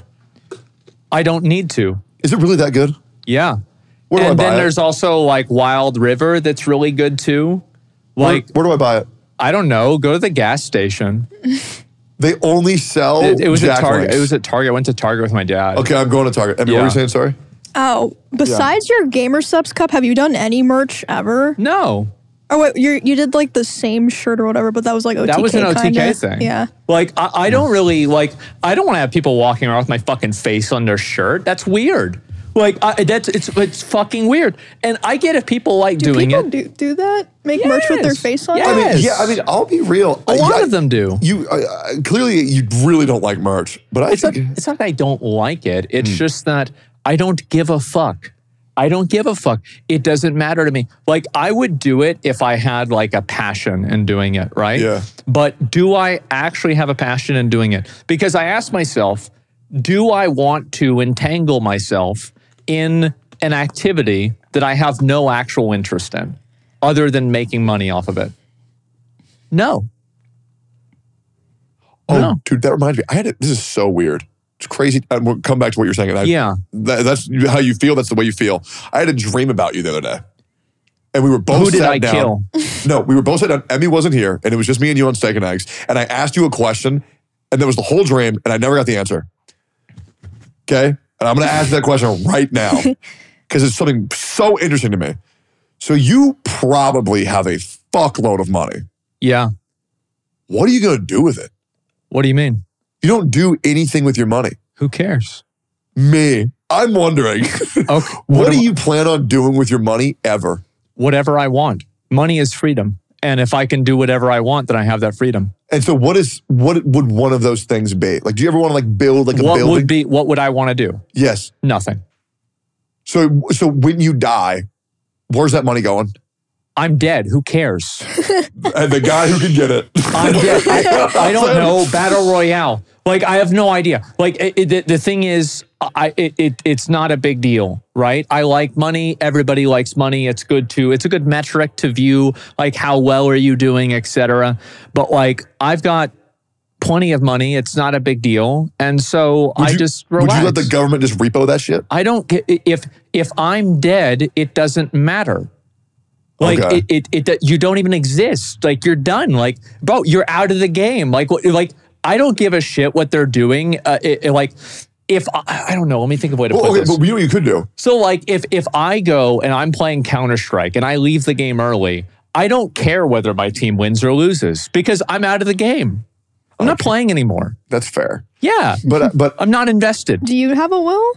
I don't need to. Is it really that good? Yeah. Where do I And buy then it? there's also like Wild River that's really good too. Like, where do I buy it? I don't know. Go to the gas station. They only sell It was Jack at Target. Links. It was at Target. I went to Target with my dad. Okay, I'm going to Target. Emmy, what were you saying? Sorry? Oh, besides your Gamer Subs cup, have you done any merch ever? No. Oh wait, you did like the same shirt or whatever, but that was like OTK. That was an OTK kinda. thing. Yeah. Like, I don't really, like, I don't want to have people walking around with my fucking face on their shirt. That's weird. Like, it's fucking weird. And I get if people like doing it. People do that? Make merch with their face on Yes. it? I mean, I'll be real. A lot of them do. You clearly you really don't like merch, but It's not that I don't like it. It's just that I don't give a fuck. I don't give a fuck. It doesn't matter to me. Like, I would do it if I had like a passion in doing it, right? Yeah. But do I actually have a passion in doing it? Because I ask myself, do I want to entangle myself in an activity that I have no actual interest in other than making money off of it? No. Oh, No. dude, that reminds me. This is so weird. It's crazy. We'll come back to what you're saying. Yeah. That's how you feel. That's the way you feel. I had a dream about you the other day. and we were both Who did sat I down. kill? No, we were both sat down. Emmy wasn't here, and it was just me and you on Steak and Eggs. And I asked you a question, and that was the whole dream, and I never got the answer. Okay? And I'm going to ask that question right now because it's something so interesting to me. So you probably have a fuckload of money. Yeah. What are you going to do with it? What do you mean? You don't do anything with your money. Who cares? Me. I'm wondering, Okay. what do you plan on doing with your money ever? Whatever I want. Money is freedom. And if I can do whatever I want, then I have that freedom. And so what would one of those things be? Like, do you ever want to like build like a building? What would I want to do? Yes. Nothing. So when you die, where's that money going? I'm dead. Who cares? And the guy who can get it. I'm dead. I don't know. Battle Royale. Like, I have no idea. Like, the thing is, it's not a big deal, right? I like money. Everybody likes money. It's a good metric to view, like, how well are you doing, etc. But like, I've got plenty of money. It's not a big deal. And so I just relax. Would you let the government just repo that shit? I don't get, if I'm dead, it doesn't matter. Like, okay. You don't even exist. Like, you're done. Like, bro, you're out of the game. Like, I don't give a shit what they're doing. If I don't know, let me think of a way to put this. But you know what you could do? So like, if I go and I'm playing Counter-Strike and I leave the game early, I don't care whether my team wins or loses because I'm out of the game. I'm not playing anymore. That's fair. Yeah, but I'm not invested. Do you have a will?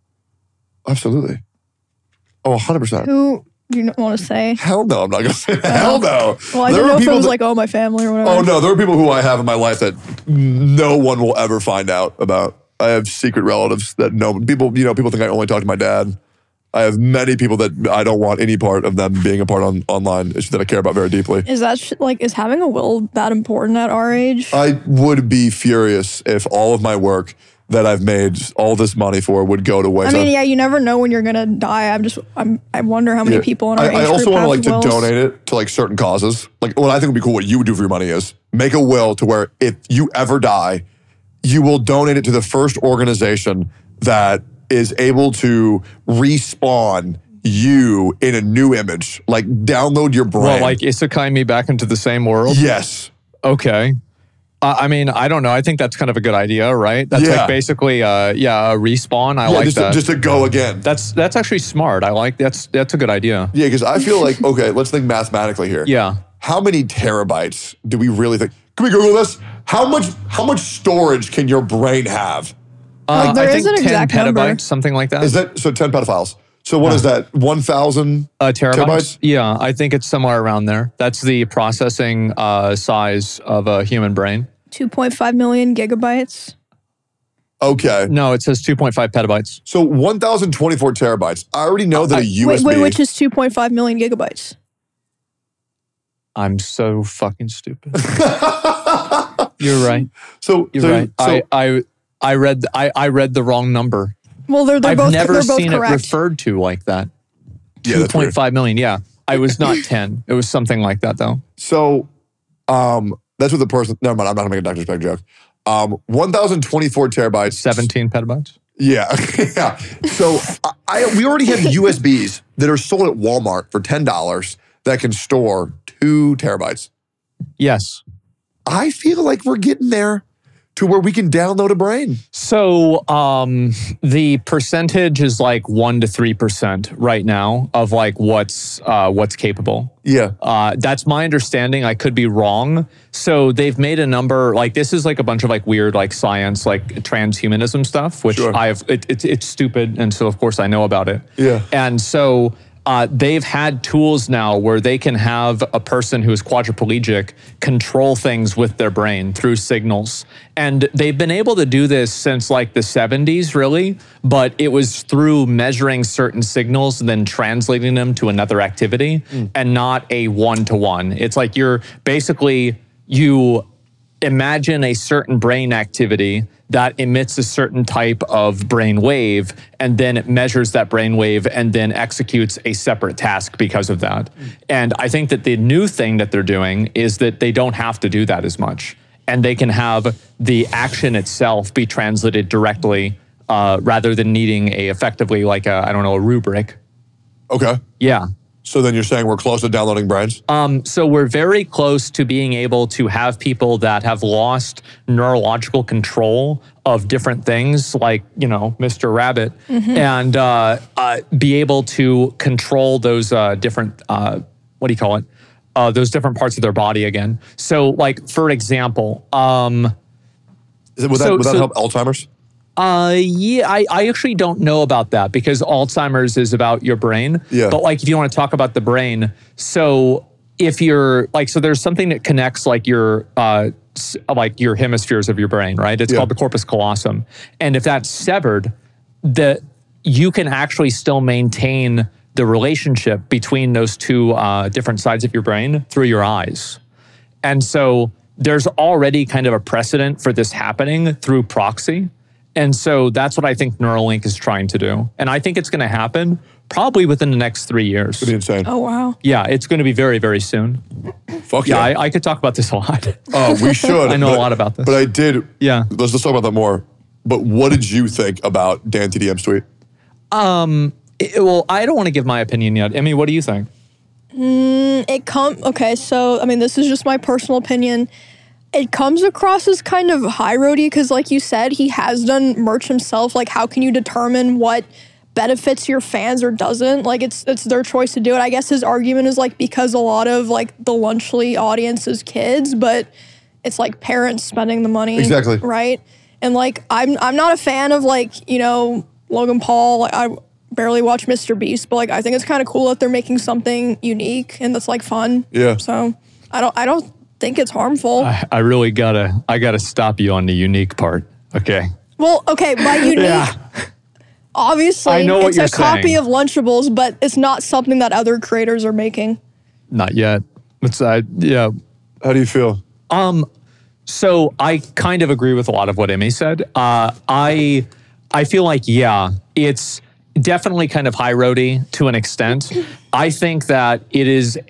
Absolutely. Oh, 100%. Who do you want to say? Hell no, I'm not going to say that. Hell no. Well, I don't know if it was like, my family or whatever. Oh, no, there are people who I have in my life that no one will ever find out about. I have secret relatives that people think I only talk to my dad. I have many people that I don't want any part of them being a part online that I care about very deeply. Is that is having a will that important at our age? I would be furious if all of my work that I've made all this money for would go to waste. I mean, yeah, you never know when you're gonna die. I wonder how many people in our age group have wills. I also want to donate it to like certain causes. Like what I think would be cool, what you would do for your money is make a will to where if you ever die, you will donate it to the first organization that is able to respawn you in a new image. Like download your brain. Well, like isekai me back into the same world? Yes. Okay. I mean, I don't know. I think that's kind of a good idea, right? That's like basically, a respawn. I like that. Just to go again. That's actually smart. I like that's a good idea. Yeah, because I feel like, okay, let's think mathematically here. Yeah. How many terabytes do we really think? Can we Google this? How much storage can your brain have? There I is think an 10 exact petabytes, number. something like that. Is that so? 10 petaphiles. So what is that? 1,000 terabytes? Yeah, I think it's somewhere around there. That's the processing size of a human brain. 2.5 million gigabytes. Okay. No, it says 2.5 petabytes. So 1,024 terabytes. I already know that a USB. Wait, which is 2.5 million gigabytes. I'm so fucking stupid. You're right. You're right. I read the wrong number. Well, they're I've both never they're both seen correct. it referred to like that. Yeah, 2.5 million. Yeah, I was not 10. It was something like that though. So, that's what the person. Never mind. I'm not gonna make a Dr. Spec joke. 1,024 terabytes. 17 petabytes. Yeah, yeah. So we already have USBs that are sold at Walmart for $10 that can store 2 terabytes. Yes. I feel like we're getting there to where we can download a brain. So the percentage is like 1 to 3% right now of like what's capable. Yeah. That's my understanding. I could be wrong. So they've made a number, like this is like a bunch of like weird like science, like transhumanism stuff, which it's stupid. And so of course I know about it. Yeah. And so they've had tools now where they can have a person who is quadriplegic control things with their brain through signals. And they've been able to do this since like the 70s, really, but it was through measuring certain signals and then translating them to another activity and not a one-to-one. It's like you imagine a certain brain activity that emits a certain type of brain wave, and then it measures that brain wave and then executes a separate task because of that. And I think that the new thing that they're doing is that they don't have to do that as much. And they can have the action itself be translated directly rather than needing effectively like a rubric. Okay. Yeah. So then you're saying we're close to downloading brains? So we're very close to being able to have people that have lost neurological control of different things, like, Mr. Rabbit, and be able to control those different, those different parts of their body again. So, like, for example, would that help Alzheimer's? Yeah, I actually don't know about that, because Alzheimer's is about your brain. Yeah. But like, if you want to talk about the brain, so if you're like, so there's something that connects like your hemispheres of your brain, right? It's called the corpus callosum. And if that's severed, you can actually still maintain the relationship between those two different sides of your brain through your eyes. And so there's already kind of a precedent for this happening through proxy. And so that's what I think Neuralink is trying to do. And I think it's going to happen probably within the next 3 years. Pretty insane. Oh, wow. Yeah, it's going to be very, very soon. Fuck yeah. I could talk about this a lot. We should. I know a lot about this. But I did. Yeah. Let's talk about that more. But what did you think about Dan TDM's tweet? Well, I don't want to give my opinion yet. Emmy, what do you think? Okay, so, I mean, this is just my personal opinion. It comes across as kind of high-roady because, like you said, he has done merch himself. Like, how can you determine what benefits your fans or doesn't? Like, it's their choice to do it. I guess his argument is, like, because a lot of, like, the Lunchly audience is kids, but it's, like, parents spending the money. Exactly. Right? And, like, I'm not a fan of, like, Logan Paul. Like, I barely watch Mr. Beast, but, like, I think it's kind of cool that they're making something unique and that's, like, fun. Yeah. So, I don't think it's harmful. I really gotta stop you on the unique part. Okay. Well, okay, by unique, obviously, I know what it's you're a copy saying. of Lunchables, but it's not something that other creators are making. Not yet. Yeah. How do you feel? So I kind of agree with a lot of what Emmy said. I feel like, it's definitely kind of high-roady to an extent. I think that it is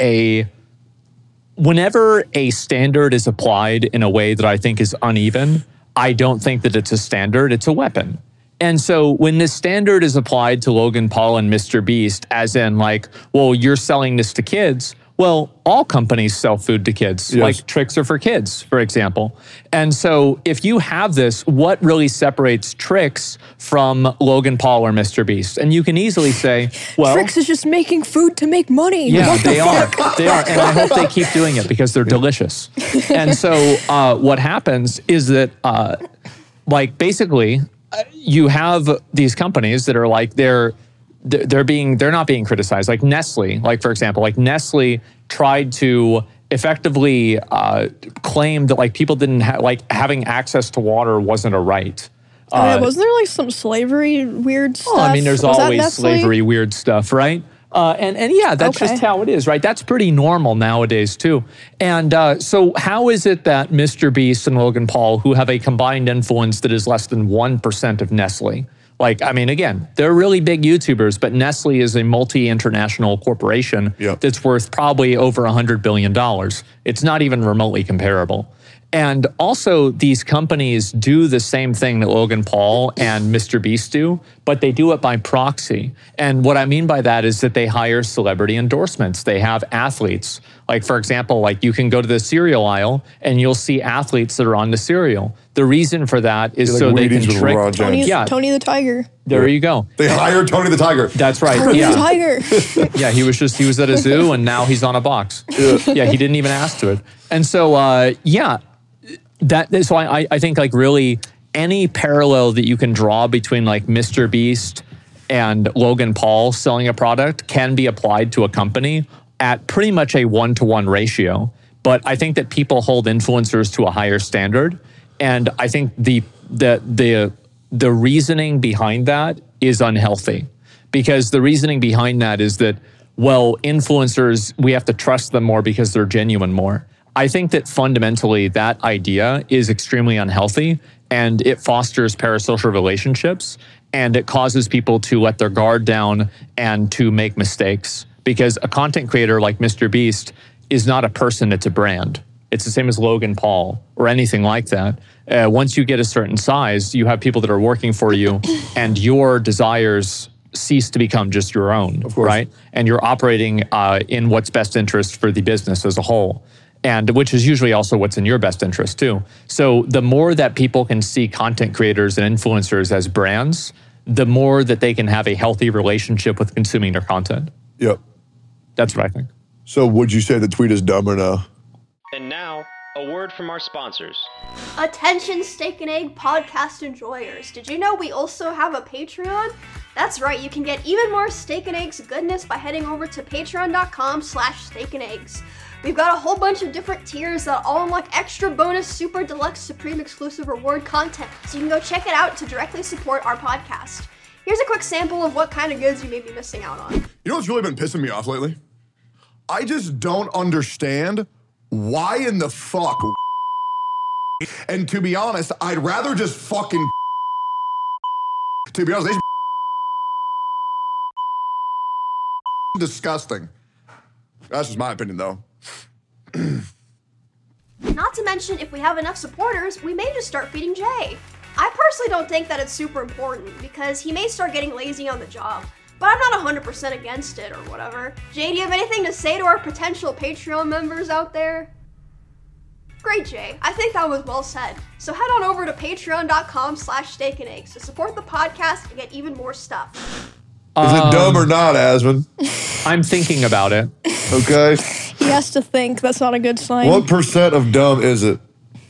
whenever a standard is applied in a way that I think is uneven, I don't think that it's a standard, it's a weapon. And so when this standard is applied to Logan Paul and Mr. Beast, as in like, well, you're selling this to kids, well, all companies sell food to kids, like Trix are for kids, for example. And so if you have this, what really separates Trix from Logan Paul or Mr. Beast? And you can easily say, well, Trix is just making food to make money. Yeah, What the they are. fuck? They are. And I hope they keep doing it because they're delicious. And so what happens is that, basically, you have these companies that are like, they're not being criticized. Like Nestle, like for example, like Nestle tried to effectively claim that like people didn't have, like having access to water wasn't a right. Wasn't there like some slavery weird stuff? Well, I mean, there's Was that always Nestle? slavery weird stuff, right? And yeah, that's just how it is, right? That's pretty normal nowadays too. And so how is it that Mr. Beast and Logan Paul, who have a combined influence that is less than 1% of Nestle, like, I mean, again, they're really big YouTubers, but Nestle is a multi-international corporation that's worth probably over $100 billion. It's not even remotely comparable. And also, these companies do the same thing that Logan Paul and Mr. Beast do, but they do it by proxy. And what I mean by that is that they hire celebrity endorsements. They have athletes. Like, for example, like you can go to the cereal aisle and you'll see athletes that are on the cereal. The reason for that is so they can trick Tony the Tiger. There you go. They hired Tony the Tiger. That's right. Tony the Tiger. Yeah, he was at a zoo and now he's on a box. Yeah, he didn't even ask to it. And so, so I think like really any parallel that you can draw between like Mr. Beast and Logan Paul selling a product can be applied to a company at pretty much a 1-to-1 ratio. But I think that people hold influencers to a higher standard. And I think the reasoning behind that is unhealthy. Because the reasoning behind that is that, well, influencers, we have to trust them more because they're genuine more. I think that fundamentally that idea is extremely unhealthy and it fosters parasocial relationships and it causes people to let their guard down and to make mistakes. Because a content creator like Mr. Beast is not a person, it's a brand. It's the same as Logan Paul or anything like that. Once you get a certain size, you have people that are working for you and your desires cease to become just your own, of course. right? And you're operating in what's best interest for the business as a whole, and which is usually also what's in your best interest too. So the more that people can see content creators and influencers as brands, the more that they can have a healthy relationship with consuming their content. Yep. That's what I think. So would you say the tweet is dumb or no? And now, a word from our sponsors. Attention Steak and Egg podcast enjoyers. Did you know we also have a Patreon? That's right, you can get even more Steak and Eggs goodness by heading over to patreon.com/steakandeggs. We've got a whole bunch of different tiers that all unlock extra bonus, super deluxe, supreme exclusive reward content. So you can go check it out to directly support our podcast. Here's a quick sample of what kind of goods you may be missing out on. You know what's really been pissing me off lately? I just don't understand why in the fuck. And to be honest, I'd rather just fucking. To be honest, they disgusting. That's just my opinion, though. Not to mention, if we have enough supporters, we may just start feeding Jay. I personally don't think that it's super important because he may start getting lazy on the job, but I'm not 100% against it or whatever. Jay, do you have anything to say to our potential Patreon members out there? Great, Jay. I think that was well said. So head on over to patreon.com/steakandeggs to support the podcast and get even more stuff. Is it dumb or not, Asmon? I'm thinking about it. Okay. He has to think. That's not a good sign. What percent of dumb is it?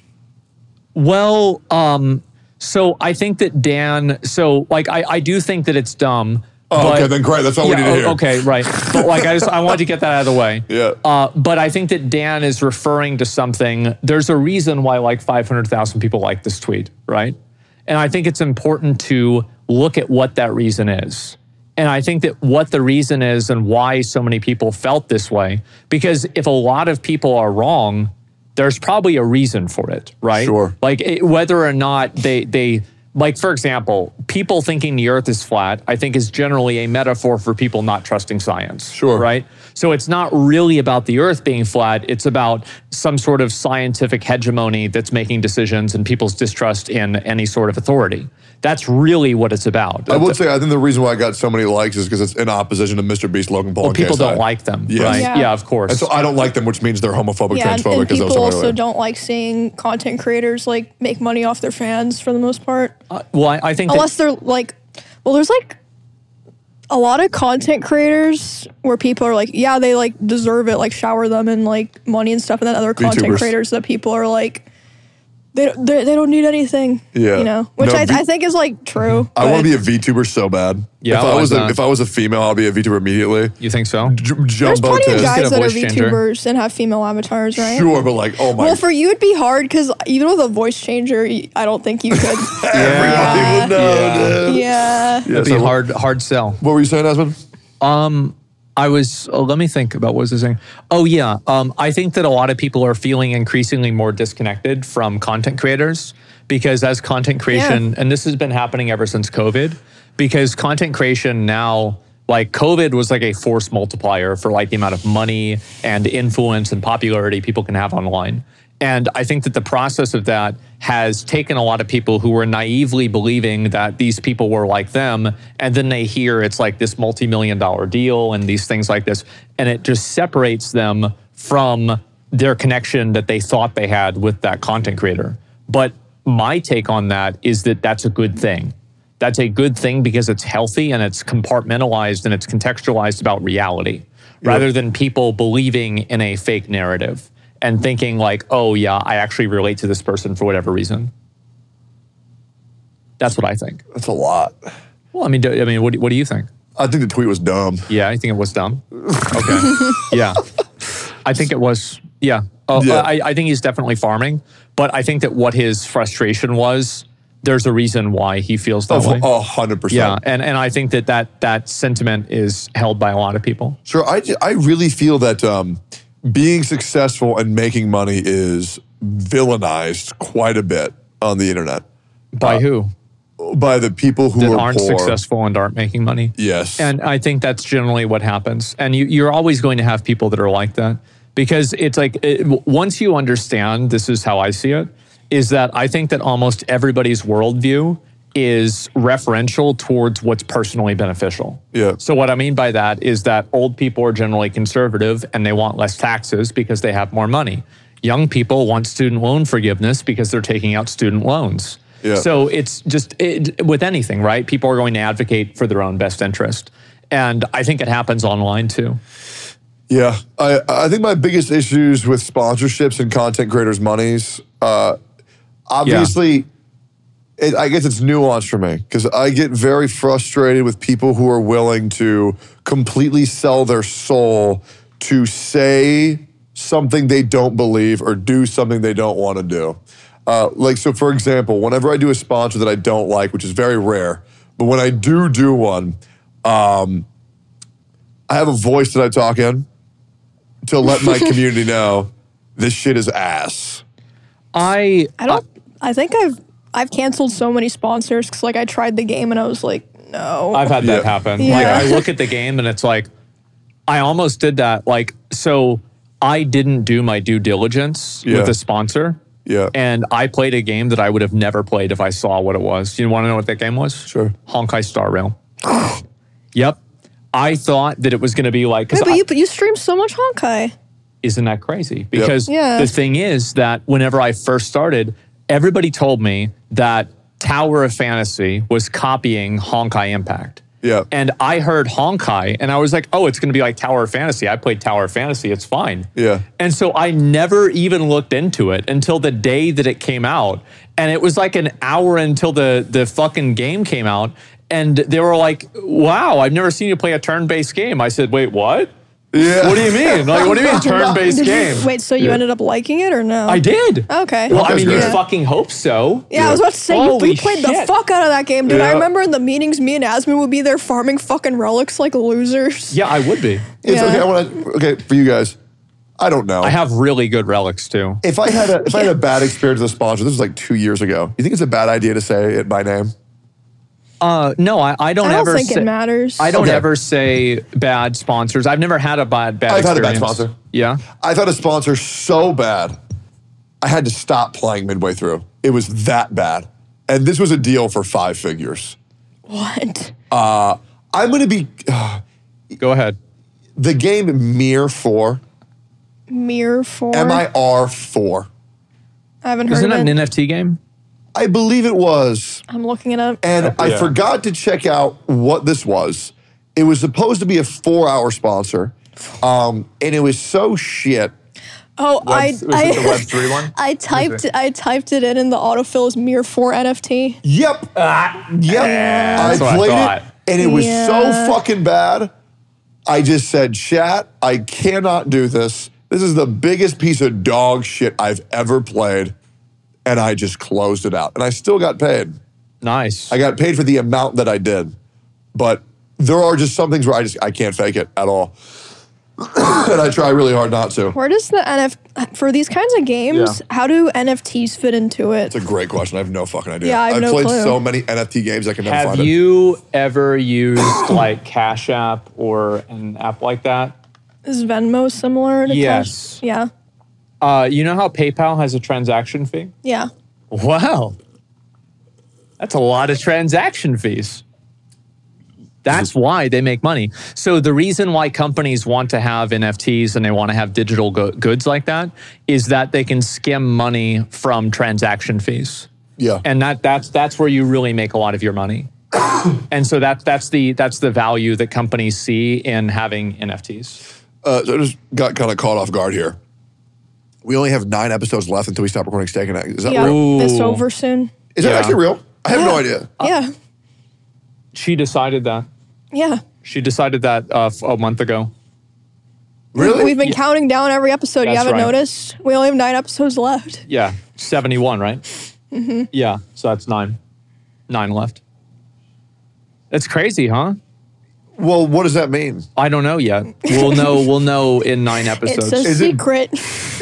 Well, so I think that Dan, I do think that it's dumb. Oh, okay, then great. That's all we need to hear. Okay, right. But I wanted to get that out of the way. Yeah. But I think that Dan is referring to something. There's a reason why 500,000 people like this tweet, right? And I think it's important to look at what that reason is. And I think that what the reason is and why so many people felt this way, because if a lot of people are wrong, there's probably a reason for it, right? Sure. Whether or not they for example, people thinking the earth is flat, I think is generally a metaphor for people not trusting science. Sure. Right? So it's not really about the earth being flat, it's about some sort of scientific hegemony that's making decisions and people's distrust in any sort of authority. That's really what it's about. I would say, I think the reason why I got so many likes is because it's in opposition to Mr. Beast, Logan Paul, and people KSI. don't like them, Yes. right? Yeah. Of course. And so I don't like them, which means they're homophobic, yeah, transphobic. and people as also don't like seeing content creators make money off their fans for the most part. I think unless they're there's a lot of content creators where people are yeah, they deserve it, shower them in money and stuff, and then other content creators that people are they don't need anything. Yeah. Which I think is true. I want to be a VTuber so bad. Yeah, if I was a female, I'll be a VTuber immediately. You think so? There's plenty of guys that are voice changer. VTubers and have female avatars, right? Sure, but oh my. Well, for you it'd be hard because even with a voice changer, I don't think you could. Everybody would know, dude. Yeah. It'd be hard sell. What were you saying, Asmon? Let me think about what was I saying. Oh yeah, I think that a lot of people are feeling increasingly more disconnected from content creators because as content creation, and this has been happening ever since COVID, because content creation now, COVID was a force multiplier for the amount of money and influence and popularity people can have online. And I think that the process of that has taken a lot of people who were naively believing that these people were like them, and then they hear it's this multi-million-dollar deal and these things like this, and it just separates them from their connection that they thought they had with that content creator. But my take on that is that that's a good thing. That's a good thing because it's healthy and it's compartmentalized and it's contextualized about reality, rather than people believing in a fake narrative and thinking oh yeah, I actually relate to this person for whatever reason. That's what I think. That's a lot. Well, what do you think? I think the tweet was dumb. Yeah, I think it was dumb. Okay. Yeah. I think it was, yeah. I think he's definitely farming, but I think that what his frustration was, there's a reason why he feels that way. 100%. Yeah, and I think that sentiment is held by a lot of people. Sure, I really feel that being successful and making money is villainized quite a bit on the internet. By who? By the people who aren't poor. Successful and aren't making money. Yes. And I think that's generally what happens. And you're always going to have people that are like that. Because it's once you understand, this is how I see it, is that I think that almost everybody's worldview is referential towards what's personally beneficial. Yeah. So what I mean by that is that old people are generally conservative and they want less taxes because they have more money. Young people want student loan forgiveness because they're taking out student loans. Yeah. So it's just with anything, right? People are going to advocate for their own best interest. And I think it happens online too. Yeah. I think my biggest issues with sponsorships and content creators' monies, obviously, I guess it's nuanced for me because I get very frustrated with people who are willing to completely sell their soul to say something they don't believe or do something they don't want to do. So for example, whenever I do a sponsor that I don't like, which is very rare, but when I do one, I have a voice that I talk in to let my community know this shit is ass. I think I've canceled so many sponsors because like I tried the game and I was like, no. I've had that happen. Yeah. Like I look at the game and it's like, I almost did that. Like, so I didn't do my due diligence with a sponsor. Yeah. And I played a game that I would have never played if I saw what it was. You want to know what that game was? Sure. Honkai Star Rail. Yep. I thought that it was going to be like... Wait, but you stream so much Honkai. Isn't that crazy? Because the thing is that whenever I first started, everybody told me that Tower of Fantasy was copying Honkai Impact. Yeah. And I heard Honkai and I was like, oh, it's going to be like Tower of Fantasy. I played Tower of Fantasy. It's fine. Yeah. And so I never even looked into it until the day that it came out. And it was like an hour until the fucking game came out. And they were like, wow, I've never seen you play a turn-based game. I said, wait, what? Yeah. What do you mean? Like, what do you mean turn-based game? Wait, so you ended up liking it or no? I did. Okay. Well, I mean, good. you fucking hope so. Yeah, I was about to say, Holy we played the shit. fuck out of that game, dude. Yeah. I remember in the meetings, me and Asmin would be there farming fucking relics like losers. Yeah, I would be. It's Yeah. okay, for you guys, I don't know. I have really good relics too. If I had a bad experience with a sponsor, this was like 2 years ago, you think it's a bad idea to say it by name? No, I don't ever think it matters. I don't ever say bad sponsors. I've never had a bad I've experience. had a bad sponsor. Yeah? I've had a sponsor so bad, I had to stop playing midway through. It was that bad. And this was a deal for 5 figures. What? I'm going to be... Go ahead. the game Mir 4. Mir 4? MIR 4. I haven't heard Isn't of that it. an NFT game? I believe it was. I'm looking it up. And I forgot to check out what this was. It was supposed to be a 4-hour sponsor. And it was so shit. Oh, Was it the Web3 one? I typed it in the autofill as Mir 4 NFT. Yep. Yep. that's what I played thought. it, and it was so Yeah. fucking bad. I just said, chat, I cannot do this. This is the biggest piece of dog shit I've ever played. And I just closed it out. And I still got paid. Nice. I got paid for the amount that I did. But there are just some things where I can't fake it at all. And I try really hard not to. Where does the NFT, for these kinds of games, how do NFTs fit into it? It's a great question. I have no fucking idea. Yeah, I have I've no played clue. so many NFT games I can never Have find it. you ever used like Cash App or an app like that? Is Venmo similar to Yes. Cash? Yeah. You know how PayPal has a transaction fee? Yeah. Wow. That's a lot of transaction fees. That's why they make money. So the reason why companies want to have NFTs and they want to have digital goods like that is that they can skim money from transaction fees. Yeah. And that's where you really make a lot of your money. And so that's the value that companies see in having NFTs. So I just got kind of caught off guard here. We only have 9 episodes left until we stop recording Steak and Egg. Is that Yeah. real? It's over soon. Is that actually real? I have no idea. Yeah. She decided that. Yeah. She decided that a month ago. Really? We've been counting down every episode. You That's haven't right. noticed? We only have 9 episodes left. Yeah, 71, right? Mm-hmm. Yeah, so that's 9 left. That's crazy, huh? Well, what does that mean? I don't know yet. We'll know in 9 episodes. It's a Is it- secret.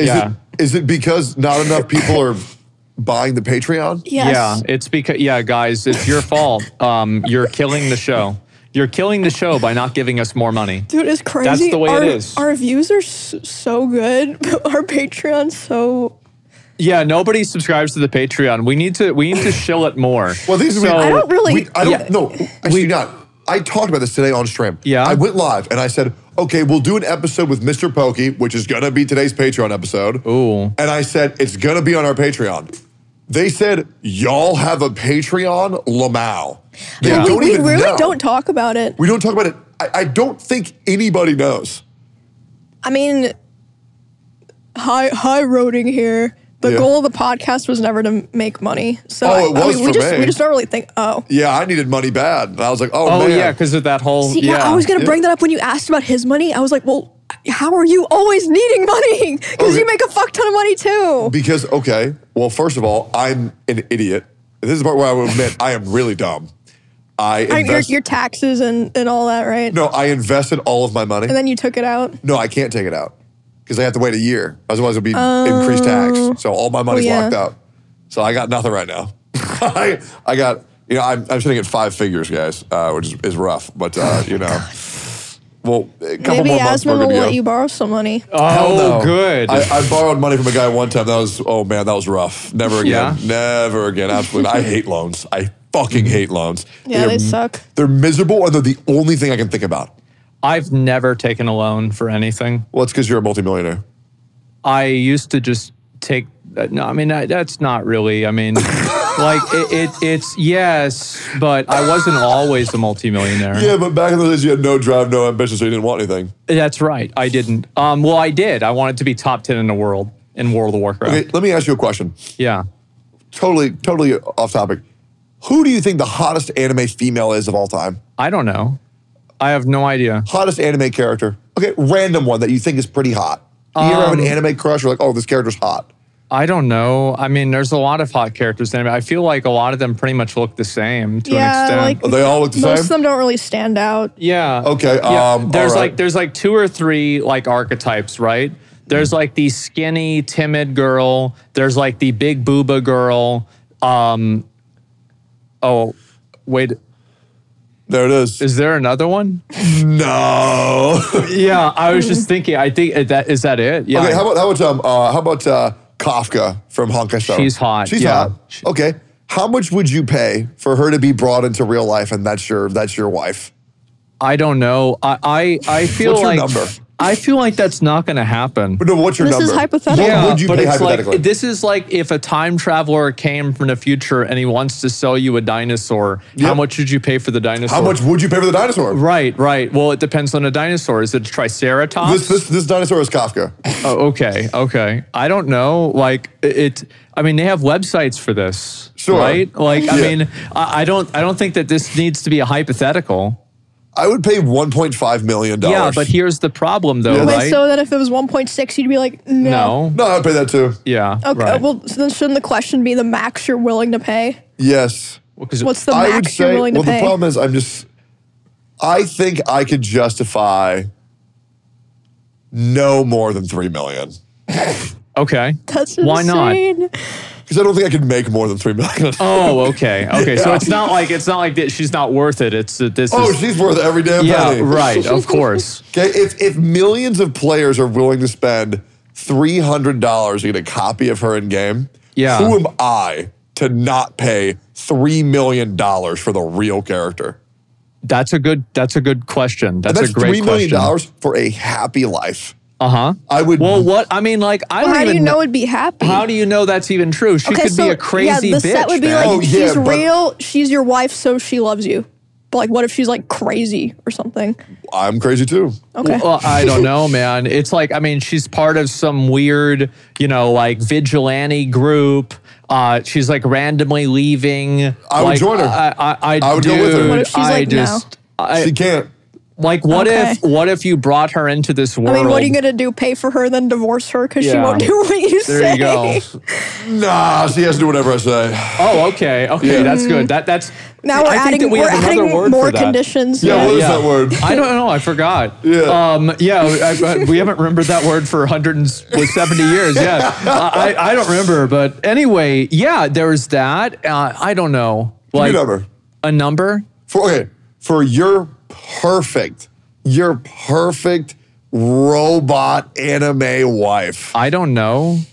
Is it because not enough people are buying the Patreon? Yes. Yeah, it's because guys, it's your fault. You're killing the show. You're killing the show by not giving us more money. Dude, it's crazy. That's the way it is. Our views are so good, but our Patreon's so Yeah, nobody subscribes to the Patreon. We need to shill it more. Well, these I don't really. No, actually not. I talked about this today on stream. Yeah. I went live and I said, okay, we'll do an episode with Mr. Pokey, which is going to be today's Patreon episode. Ooh. And I said, it's going to be on our Patreon. They said, y'all have a Patreon, Lamau. We really don't talk about it. We don't talk about it. I don't think anybody knows. I mean, high roading here. The goal of the podcast was never to make money. So it was for me. We just don't really think, Yeah, I needed money bad. And I was like, man. Oh, yeah, because of that whole, I was going to bring that up when you asked about his money. I was like, well, how are you always needing money? Because you make a fuck ton of money too. Because, well, first of all, I'm an idiot. This is the part where I will admit I am really dumb. Your taxes and all that, right? No, I invested all of my money. And then you took it out? No, I can't take it out. Because I have to wait a year. Otherwise, it'll be increased tax. So all my money's locked up. So I got nothing right now. I got, I'm sitting at 5 figures, guys, which is rough. But, Well, a couple Maybe more months Asmon will let you borrow some money. Oh, good. I borrowed money from a guy one time. That was rough. Never again. Yeah? Never again. Absolutely. I hate loans. I fucking hate loans. Yeah, they suck. They're miserable, and they're the only thing I can think about. I've never taken a loan for anything. Well, it's because you're a multimillionaire. I used to just take, no, I mean, that's not really, I mean, like, it's, yes, but I wasn't always a multimillionaire. Yeah, but back in the days, you had no drive, no ambition, so you didn't want anything. That's right. I didn't. Well, I did. I wanted to be top 10 in the world in World of Warcraft. Okay, let me ask you a question. Yeah. Totally off topic. Who do you think the hottest anime female is of all time? I don't know. I have no idea. Hottest anime character. Okay, random one that you think is pretty hot. Do you ever have an anime crush? You're like, oh, this character's hot. I don't know. I mean, there's a lot of hot characters in anime. I feel like a lot of them pretty much look the same to an extent. Like, they all look the same? Most of them don't really stand out. Yeah. Okay. Yeah. There's all right. there's like 2 or 3 like archetypes, right? There's like the skinny, timid girl. There's like the big booba girl. Oh, wait. There it is. Is there another one? No. Yeah, I was just thinking. I think is that it? Yeah. Okay. How about Kafka from Honkai Star? She's hot. She's yeah. hot. Okay. How much would you pay for her to be brought into real life, and that's your wife? I don't know. I feel What's your like number? I feel like that's not going to happen. But no, what's your number? This is hypothetical. Yeah, would you but pay it's hypothetically? like this is like if a time traveler came from the future and he wants to sell you a dinosaur. How much would you pay for the dinosaur? How much would you pay for the dinosaur? Right. Well, it depends on the dinosaur. Is it a Triceratops? This dinosaur is Kafka. Oh, okay. I don't know. Like it. I mean, they have websites for this, Sure. right? Like, I mean, I don't think that this needs to be a hypothetical. I would pay $1.5 million. Yeah, but here's the problem, though, Yeah. right? So that if it was 1.6, you'd be like, no. No, I'd pay that too. Yeah. Okay, Right. well, so then shouldn't the question be the max you're willing to pay? Yes. What's the I would max you're say, willing to pay? the problem is I think I could justify no more than $3 million. Okay. That's insane. Why not? Because I don't think I could make more than $3 million. Oh, okay. So Yeah. it's not like that she's not worth it. It's that this Oh, is. she's worth every damn Yeah, penny. right. Of course. Okay, if millions of players are willing to spend $300 to get a copy of her in game, Yeah. who am I to not pay $3 million for the real character? That's a good question. That's And a great $3 million question. for a happy life. Uh-huh. I would. Well, what I mean, like, I Well, don't how do even you know it'd be happy? How do you know that's even true? She could be a crazy the bitch. set would be man. like, Oh, yeah, she's but- real, she's your wife, so she loves you. But like, what if she's like crazy or something? I'm crazy too. Okay. Well, I don't know, man. It's like, I mean, she's part of some weird, like vigilante group. She's like randomly leaving. I would join her. I would go with her. What if she's like, no? She can't. Like, what Okay. if you brought her into this world? I mean, what are you gonna do? Pay for her, then divorce her because she Yeah. won't do what you say? There you go. Nah, she has to do whatever I say. Oh, okay. Yeah. That's good. That's Now we're I think adding, that we we're have another adding word more for that. conditions. Yeah, what is that word? I don't know. I forgot. Yeah. We haven't remembered that word for 170 years. Yeah. I don't remember. But anyway, yeah, there's that. I don't know. Give me a number. A number? For your perfect robot anime wife. I don't know.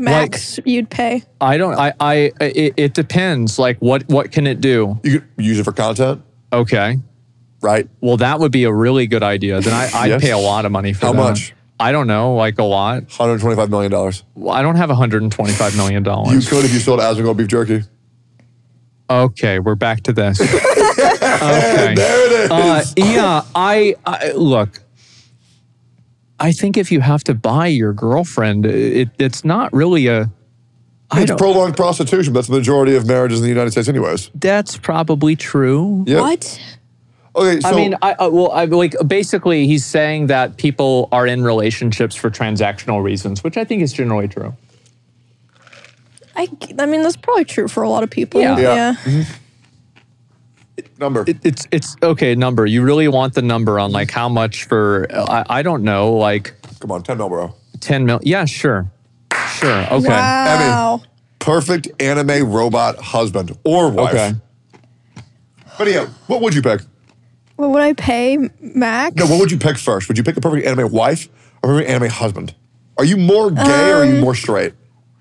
max you'd pay? It depends. Like, what can it do? You could use it for content. Okay. Right. Well, that would be a really good idea. Then I'd pay a lot of money for that. How much? I don't know, like a lot. $125 million. Well, I don't have $125 million. You could if you sold Asmongold beef jerky. Okay, we're back to this. Okay. There it is. Yeah, I look. I think if you have to buy your girlfriend, it's not really a. It's prolonged prostitution. That's the majority of marriages in the United States, anyways. That's probably true. Yep. What? Okay, so I mean, like basically, he's saying that people are in relationships for transactional reasons, which I think is generally true. I mean, that's probably true for a lot of people. Yeah. Mm-hmm. Number. It's okay. Number. You really want the number on like how much for? I don't know. Like, come on, 10 mil, bro. 10 mil. Yeah, sure. Okay. Wow. Emmy, perfect anime robot husband or wife. Okay. But yeah, what would you pick? What would I pay max? No, what would you pick first? Would you pick a perfect anime wife or perfect anime husband? Are you more gay or are you more straight?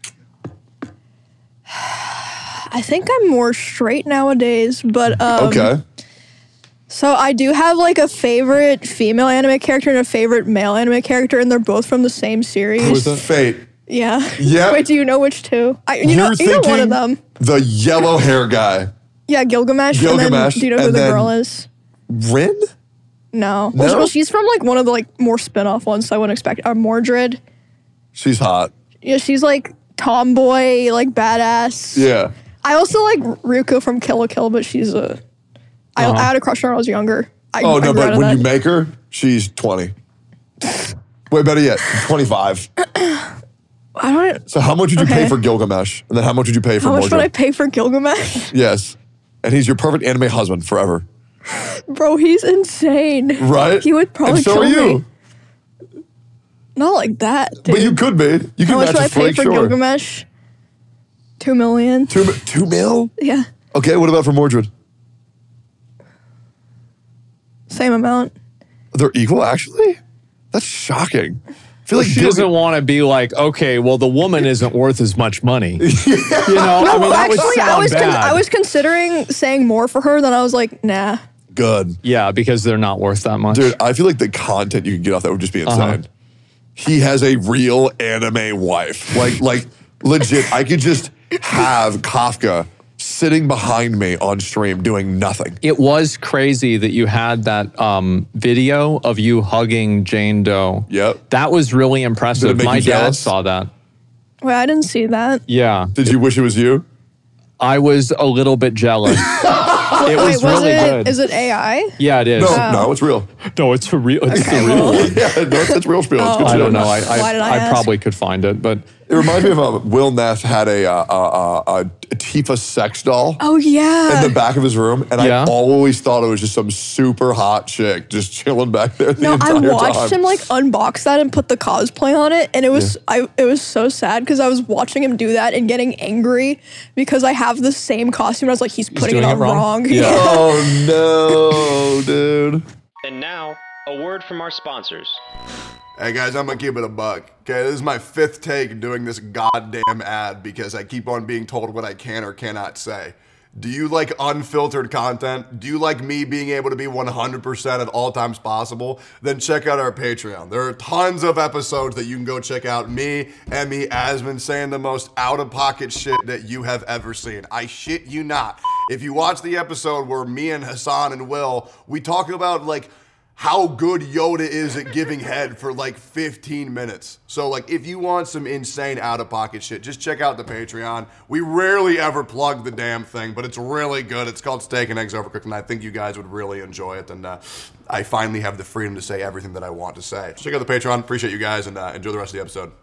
I think I'm more straight nowadays, but Okay. So I do have like a favorite female anime character and a favorite male anime character, and they're both from the same series. Who's that? Fate. Yeah. Yeah. Wait, do you know which two? You know one of them. The yellow hair guy. Yeah, Gilgamesh. And then, do you know who the girl is? Rin? No. No? Well, she's from like one of the like more spin-off ones, so I wouldn't expect. Mordred. She's hot. Yeah, she's like tomboy, like badass. Yeah. I also like Ryuko from Kill la Kill, but she's a. I had a crush on her when I was younger. No, but when you make her, she's 20. Wait, better yet, 25. So how much would you pay for Gilgamesh? And then how much would you pay for Mordred? How much would I pay for Gilgamesh? Yes. And he's your perfect anime husband forever. Bro, he's insane. Right? He would probably and so kill are you. me. Not like that, dude. But you could be. You How could much would I pay for Gilgamesh? $2 million. 2 mil? Yeah. Okay, what about for Mordred? Same amount. They're equal, actually? That's shocking. I feel like she doesn't want to be like, okay, well, the woman isn't worth as much money. You know, I mean, that would sound bad. I was considering saying more for her, then I was like, nah. Good. Yeah, because they're not worth that much. Dude, I feel like the content you could get off that would just be insane. He has a real anime wife. Like legit, I could just have Kafka sitting behind me on stream doing nothing. It was crazy that you had that video of you hugging Jane Doe. Yep. That was really impressive. My dad saw that. Wait, I didn't see that. Yeah. Did you wish it was you? I was a little bit jealous. It was really good. Is it AI? Yeah, it is. No, it's real. No, it's a real. It's the real one. Yeah, no, it's real spiel. It's good I shit. don't know. Why did I ask? probably could find it, but It reminds me of Will Neff had a Tifa sex doll Oh, yeah. in the back of his room, and Yeah. I always thought it was just some super hot chick just chilling back there the No, entire I time. watched him like unbox that and put the cosplay on it, and it was it was so sad because I was watching him do that and getting angry because I have the same costume. I was like, he's putting it doing on it wrong? wrong. Yeah. Oh no, dude. And now, a word from our sponsors. Hey guys, I'm gonna keep it a buck. Okay, this is my 5th take doing this goddamn ad because I keep on being told what I can or cannot say. Do you like unfiltered content? Do you like me being able to be 100% at all times possible? Then check out our Patreon. There are tons of episodes that you can go check out. Me, Emmy, Asmon saying the most out-of-pocket shit that you have ever seen. I shit you not. If you watch the episode where me and Hassan and Will, we talk about like how good Yoda is at giving head for like 15 minutes. So like if you want some insane out-of-pocket shit, just check out the Patreon. We rarely ever plug the damn thing, but it's really good. It's called Steak and Eggs Overcooked, and I think you guys would really enjoy it. And I finally have the freedom to say everything that I want to say. Check out the Patreon. Appreciate you guys, and enjoy the rest of the episode.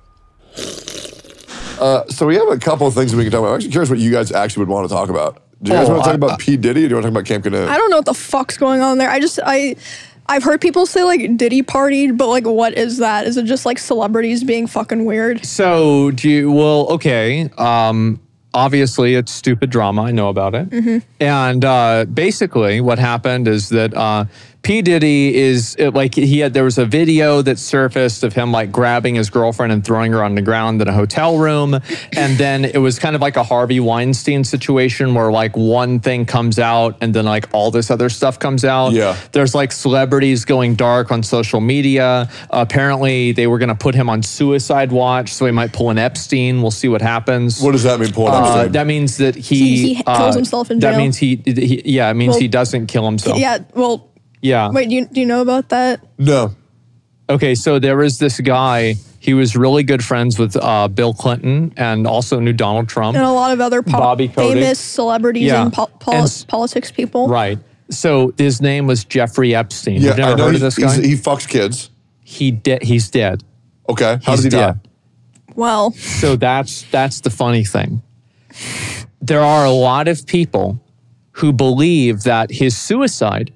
So we have a couple of things that we can talk about. I'm actually curious what you guys actually would want to talk about. Do you guys want to talk about P. Diddy or do you want to talk about Camp Canoe? I don't know what the fuck's going on there. I've heard people say like Diddy partied, but like what is that? Is it just like celebrities being fucking weird? So okay. Obviously, it's stupid drama. I know about it. And basically, what happened is that P. Diddy is like there was a video that surfaced of him like grabbing his girlfriend and throwing her on the ground in a hotel room. And then it was kind of like a Harvey Weinstein situation where like one thing comes out and then like all this other stuff comes out. Yeah. There's like celebrities going dark on social media. Apparently they were going to put him on suicide watch. So he might pull an Epstein. We'll see what happens. What does that mean, pulling Epstein? That means that he kills himself in jail. That means he doesn't kill himself. Yeah, well... Yeah. Wait, do you know about that? No. Okay, so there was this guy. He was really good friends with Bill Clinton and also knew Donald Trump. And a lot of other Bobby Kotick. famous celebrities and politics people. Right. So his name was Jeffrey Epstein. Yeah, You've never heard of this guy? He fucks kids. He's dead. Okay. How did he die? Well. So that's the funny thing. There are a lot of people who believe that his suicide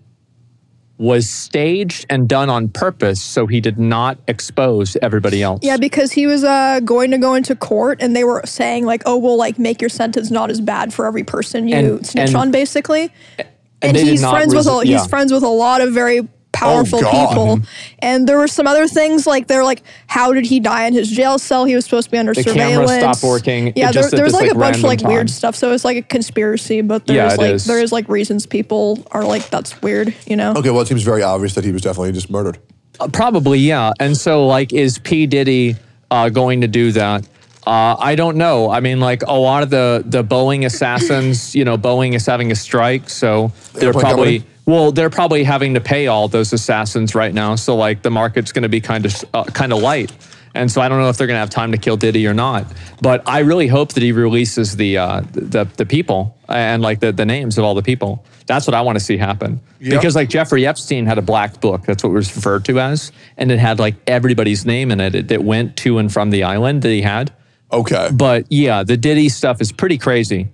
was staged and done on purpose so he did not expose everybody else. Yeah, because he was going to go into court and they were saying like, oh, we'll like make your sentence not as bad for every person you snitch on, basically. And he's friends with a lot of very powerful people. And there were some other things like they're like, how did he die in his jail cell? He was supposed to be under surveillance. The camera stopped working. Yeah, there was like a bunch of like weird stuff. So it's like a conspiracy, but there is like reasons people are like, that's weird, you know? Okay, well, it seems very obvious that he was definitely just murdered. Probably, yeah. And so like, is P. Diddy going to do that? I don't know. I mean, like a lot of the Boeing assassins, you know, Boeing is having a strike, so they're probably... Well, they're probably having to pay all those assassins right now. So like the market's going to be kind of light. And so I don't know if they're going to have time to kill Diddy or not. But I really hope that he releases the people and like the names of all the people. That's what I want to see happen. Yep. Because like Jeffrey Epstein had a black book. That's what it was referred to as. And it had like everybody's name in it that went to and from the island that he had. Okay. But yeah, the Diddy stuff is pretty crazy.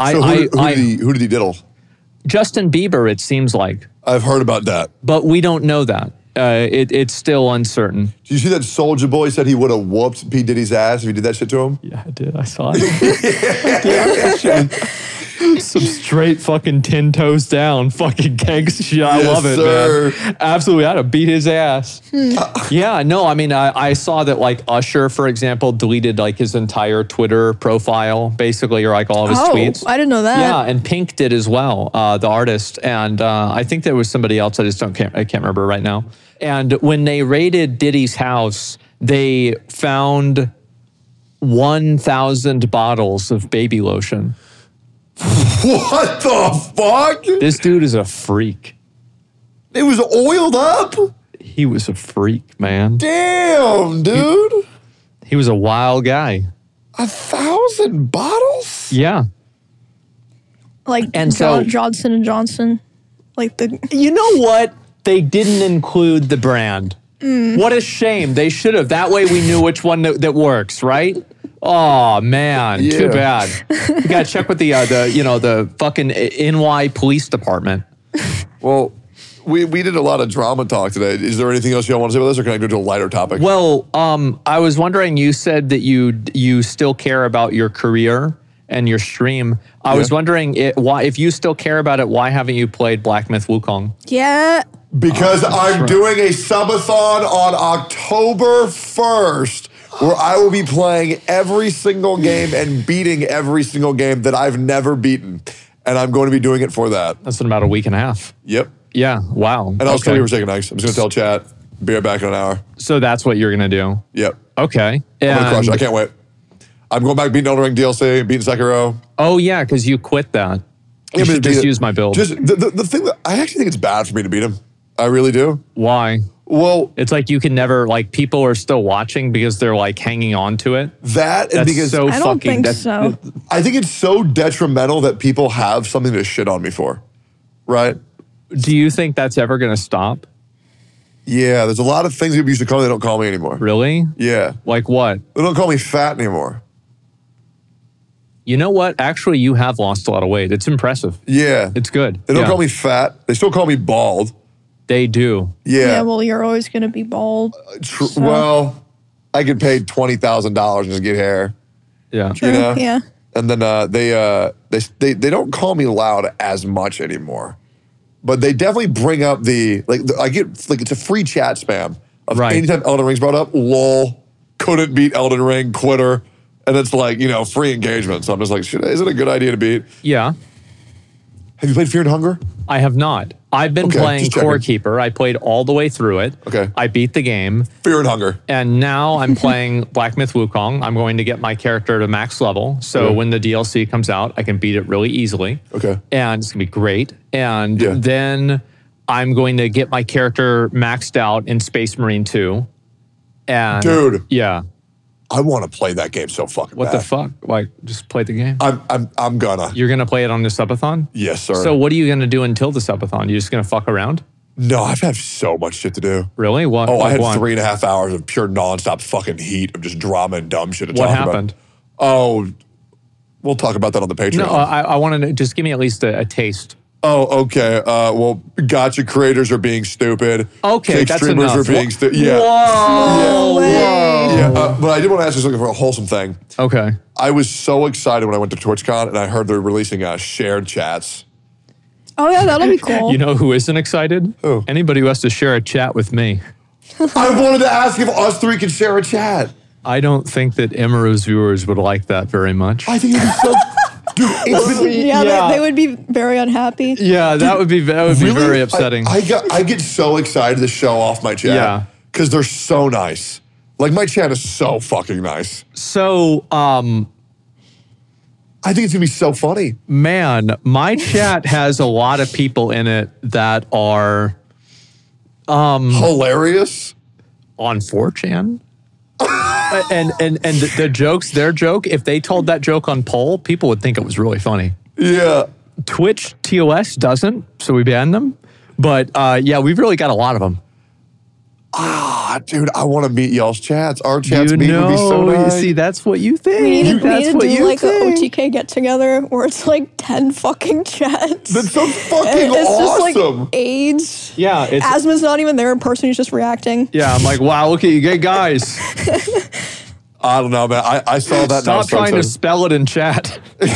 Who did he diddle? Justin Bieber, it seems like. I've heard about that. But we don't know that. It's still uncertain. Did you see that Soulja Boy said he would have whooped P. Diddy's ass if he did that shit to him? Yeah, I did. I saw it. Some straight fucking 10 toes down fucking gangsta shit. I love it, man. Absolutely. I had to beat his ass. Yeah, no, I mean, I saw that like Usher, for example, deleted like his entire Twitter profile, basically, or like all of his tweets. I didn't know that. Yeah, and Pink did as well, the artist. And I think there was somebody else. I can't remember right now. And when they raided Diddy's house, they found 1,000 bottles of baby lotion. What the fuck? This dude is a freak. It was oiled up? He was a freak, man. Damn, dude. He was a wild guy. 1,000 bottles? Yeah. Like Johnson & Johnson. Like You know what? They didn't include the brand. What a shame. They should have. That way we knew which one that works, right? Oh man, Too bad. We gotta check with the fucking NY Police Department. Well, we did a lot of drama talk today. Is there anything else you want to say about this, or can I go to a lighter topic? Well, I was wondering. You said that you still care about your career and your stream. I was wondering why, if you still care about it, why haven't you played Black Myth Wukong? Yeah. Because I'm doing a subathon on October 1st. Where I will be playing every single game and beating every single game that I've never beaten. And I'm going to be doing it for that. That's in about a week and a half. Yep. Yeah, wow. And I'll still be taking nights. I'm just going to tell chat, be right back in an hour. So that's what you're going to do? Yep. Okay. I'm going to crush it. I can't wait. I'm going back beating Elden Ring DLC, beating Sekiro. Oh, yeah, because you quit that. You should just use my build. Just the thing that I actually think it's bad for me to beat him. I really do. Why? Well, it's like you can never, like, people are still watching because they're like hanging on to it. That's because I don't think so. I think it's so detrimental that people have something to shit on me for, right? Do you think that's ever going to stop? Yeah, there's a lot of things people used to call me, they don't call me anymore. Really? Yeah. Like what? They don't call me fat anymore. You know what? Actually, you have lost a lot of weight. It's impressive. Yeah. It's good. They don't call me fat. They still call me bald. They do. Yeah. Yeah, well, you're always going to be bald. Well, I could pay $20,000 and just get hair. Yeah. True. You know? Yeah. And then they don't call me loud as much anymore. but they definitely bring up I get like it's a free chat spam of anytime Elden Ring's brought up. Lol, couldn't beat Elden Ring, quitter, and it's like free engagement. So I'm just like, is it a good idea to beat? Yeah. Have you played Fear and Hunger? I have not. I've been playing Core Keeper. I played all the way through it. Okay. I beat the game. Fear and Hunger. And now I'm playing Black Myth Wukong. I'm going to get my character to max level. So when the DLC comes out, I can beat it really easily. Okay. And it's going to be great. And then I'm going to get my character maxed out in Space Marine 2. And dude. Yeah. I want to play that game so fucking What bad. the fuck? Like, just play the game? I'm gonna. You're gonna play it on the subathon? Yes, sir. So what are you gonna do until the subathon? You just gonna fuck around? No, I've had so much shit to do. Really? What? Oh, I had 3.5 hours of pure nonstop fucking heat of just drama and dumb shit to talk about. What happened? Oh, we'll talk about that on the Patreon. No, I want to just give me at least a taste. Oh, okay. Well, gotcha creators are being stupid. Okay, Fake that's streamers enough. are being stupid. Yeah. Whoa! Yeah, but I did want to ask you something for a wholesome thing. Okay. I was so excited when I went to TwitchCon and I heard they're releasing shared chats. Oh yeah, that'll be cool. You know who isn't excited? Who? Anybody who has to share a chat with me. I wanted to ask if us three could share a chat. I don't think that Emeru's viewers would like that very much. I think it'd be so... Dude, it's been... They would be very unhappy. Yeah, that would be very upsetting. I get so excited to show off my chat. Yeah. Because they're so nice. Like, my chat is so fucking nice. So, I think it's going to be so funny. Man, my chat has a lot of people in it that are... hilarious? On 4chan. and the jokes, their joke, if they told that joke on poll, people would think it was really funny. Yeah. Twitch TOS doesn't, so we banned them. But yeah, we've really got a lot of them. Dude, I want to meet y'all's chats. Our chats would be so nice. See, that's what you think. We need to do like think. a OTK get together where it's like 10 fucking chats. That's so fucking it's awesome. Just like AIDS. Yeah, it's Asma's not even there in person. He's just reacting. Yeah, I'm like, wow, look at you gay guys. I don't know, man. I saw that. Stop trying to spell it in chat.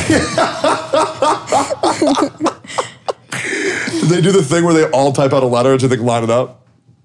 Did they do the thing where they all type out a letter and they line it up?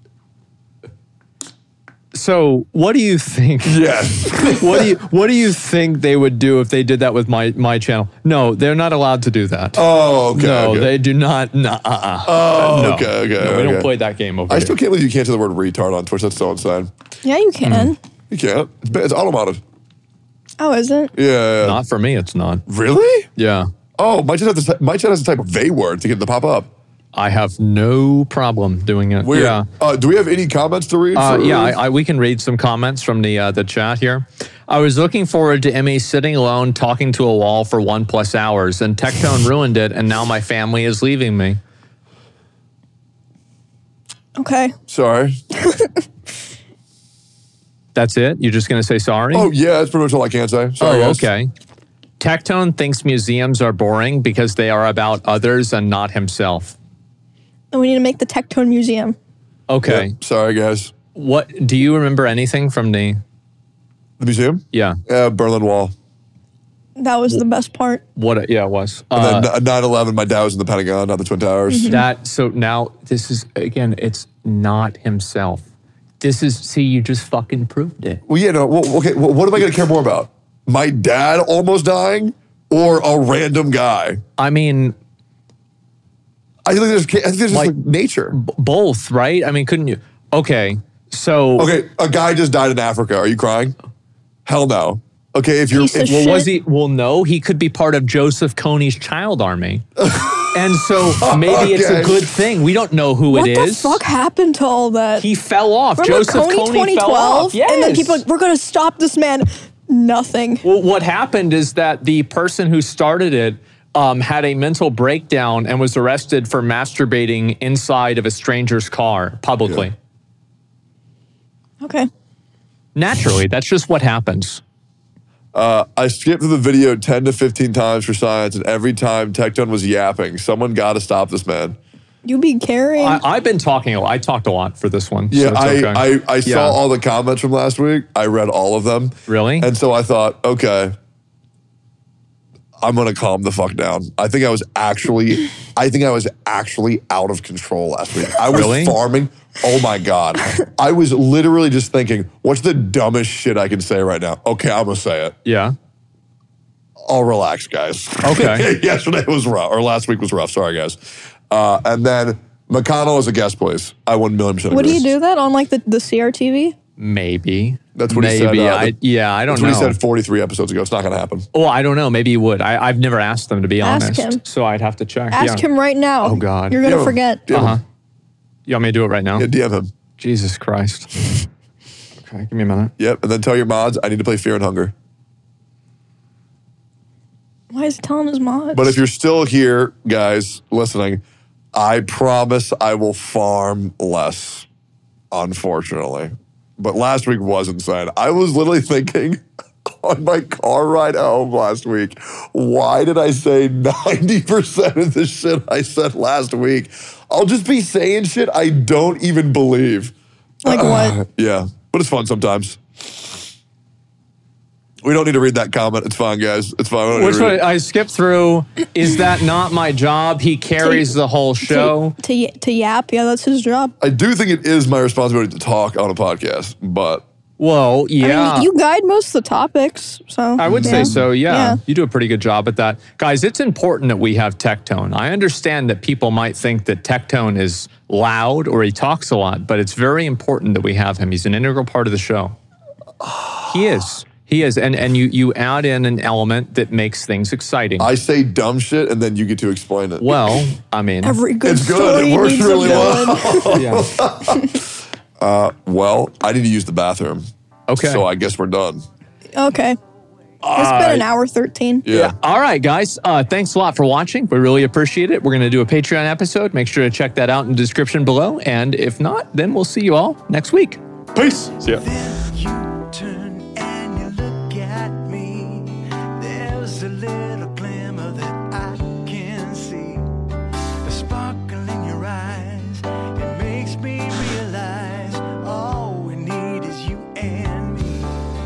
So, what do you think? Yes. What do you think they would do if they did that with my channel? No, they're not allowed to do that. Oh, okay. No, okay. they do not. Oh, no. okay. No, we don't play that game over I here. still can't believe you can't say the word retard on Twitch. That's so insane. Yeah, you can. You can't. It's auto-modded. Oh, is it? Yeah. Not for me, it's not. Really? Yeah. Oh, my chat has to type a V word to get it to pop up. I have no problem doing it. Weird. Yeah. Do we have any comments to read? Yeah, we can read some comments from the chat here. I was looking forward to Emmy sitting alone talking to a wall for 1+ hours, and Tectone ruined it, and now my family is leaving me. Okay. Sorry. That's it? You're just going to say sorry? Oh, yeah, that's pretty much all I can say. Sorry, guys. Okay. Tectone thinks museums are boring because they are about others and not himself. And we need to make the Tectone Museum. Okay. Yeah, sorry, guys. What do you remember anything from the museum? Yeah. Berlin Wall. That was the best part. Yeah, it was. And then 9/11, my dad was in the Pentagon, not the Twin Towers. So now this is, again, it's not himself. This is, see, you just fucking proved it. Well, yeah, no, okay, what am I going to care more about? My dad almost dying or a random guy? I mean, I think there's just like nature. Both, right? I mean, couldn't you? Okay, so. Okay, a guy just died in Africa. Are you crying? Hell no. Okay, if you're. Was he? Well, no, he could be part of Joseph Kony's child army. And so maybe it's a good thing. We don't know who it is. What the fuck happened to all that? He fell off. Remember Joseph Kony fell off. Yes. And then people like, we're going to stop this man. Nothing. Well, what happened is that the person who started it had a mental breakdown and was arrested for masturbating inside of a stranger's car publicly. Yeah. Okay. Naturally, that's just what happens. I skipped through the video 10 to 15 times for science, and every time Tectone was yapping. Someone got to stop this man. You be carrying. I've been talking a lot. I talked a lot for this one. Yeah, so it's okay. I saw all the comments from last week. I read all of them. Really? And so I thought, okay, I'm gonna calm the fuck down. I think I was actually out of control last week. I was Really? farming. Oh my God. I was literally just thinking, what's the dumbest shit I can say right now? Okay, I'm gonna say it. Yeah. I'll relax, guys. Okay. Yesterday was rough, or last week was rough. Sorry, guys. And then McConnell as a guest, please. I 1,000,000% Would agree. you do that on like the CRTV? Maybe. That's what he said. Maybe. I don't That's know. what he said 43 episodes ago. It's not going to happen. Well, I don't know. Maybe he would. I've never asked them, to be Ask honest. him. So I'd have to check. Ask him right now. Oh, God. You're going Yeah. to forget. DM him. You want me to do it right now? Yeah, DM him. Jesus Christ. Okay, give me a minute. Yep. And then tell your mods, I need to play Fear and Hunger. Why is he telling his mods? But if you're still here, guys, listening, I promise I will farm less, unfortunately. But last week was insane. I was literally thinking on my car ride home last week, why did I say 90% of the shit I said last week? I'll just be saying shit I don't even believe. Like what? Yeah, but it's fun sometimes. We don't need to read that comment. It's fine, guys. It's fine. We don't need Which to read one? it. I skipped through. Is that not my job? He carries the whole show. To yap, yeah, that's his job. I do think it is my responsibility to talk on a podcast, but Well, yeah. I mean, you guide most of the topics, so. I would yeah. say so, yeah. Yeah. You do a pretty good job at that. Guys, it's important that we have Tectone. I understand that people might think that Tectone is loud or he talks a lot, but it's very important that we have him. He's an integral part of the show. He is. He is. And you add in an element that makes things exciting. I say dumb shit and then you get to explain it. Well, I mean, Every good It's good. story It works needs really a villain. yeah. Well, I need to use the bathroom. Okay. So I guess we're done. Okay. It's been an hour 13. Yeah. All right, guys. Thanks a lot for watching. We really appreciate it. We're going to do a Patreon episode. Make sure to check that out in the description below. And if not, then we'll see you all next week. Peace. See ya. Then you turn and you look at me. There's a little glimmer that I can see. The sparkle in your eyes, it makes me realize all we need is you and me.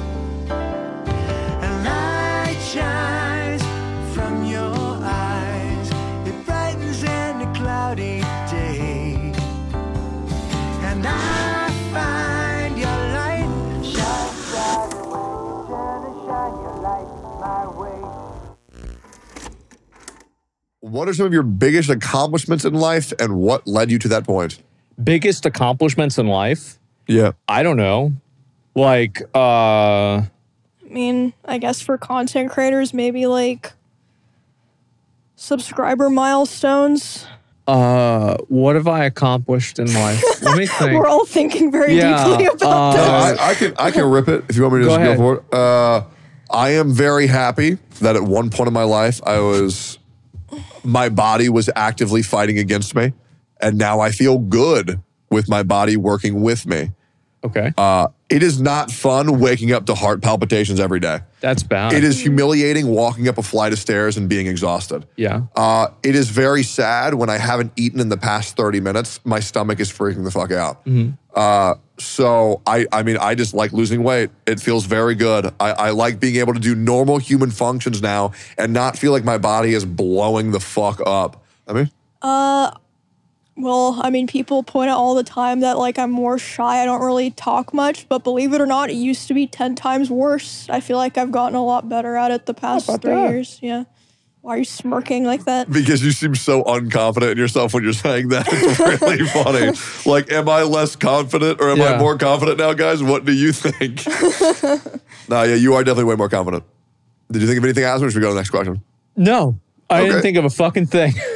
And light shines from your eyes. It brightens any cloudy day. And I find your light shine brighter when you turn and shine your light my way. What are some of your biggest accomplishments in life and what led you to that point? Biggest accomplishments in life? Yeah. I don't know. Like, I mean, I guess for content creators, maybe like subscriber milestones. what have I accomplished in life? Let me think. We're all thinking very Yeah, deeply about this. I can rip it if you want me to just ahead. go for it. I am very happy that at one point in my life, my body was actively fighting against me. And now I feel good with my body working with me. Okay. It is not fun waking up to heart palpitations every day. That's bad. It is humiliating walking up a flight of stairs and being exhausted. Yeah. It is very sad when I haven't eaten in the past 30 minutes. My stomach is freaking the fuck out. So I mean, I just like losing weight. It feels very good. I like being able to do normal human functions now and not feel like my body is blowing the fuck up. I mean, Well, I mean, people point out all the time that, like, I'm more shy. I don't really talk much. But believe it or not, it used to be 10 times worse. I feel like I've gotten a lot better at it the past 3 years. Yeah. Why are you smirking like that? because you seem so unconfident in yourself when you're saying that. It's really funny. Like, am I less confident or am I Yeah. more confident now, guys? What do you think? No, yeah, you are definitely way more confident. Did you think of anything else or should we go to the next question? No, I Okay. didn't think of a fucking thing.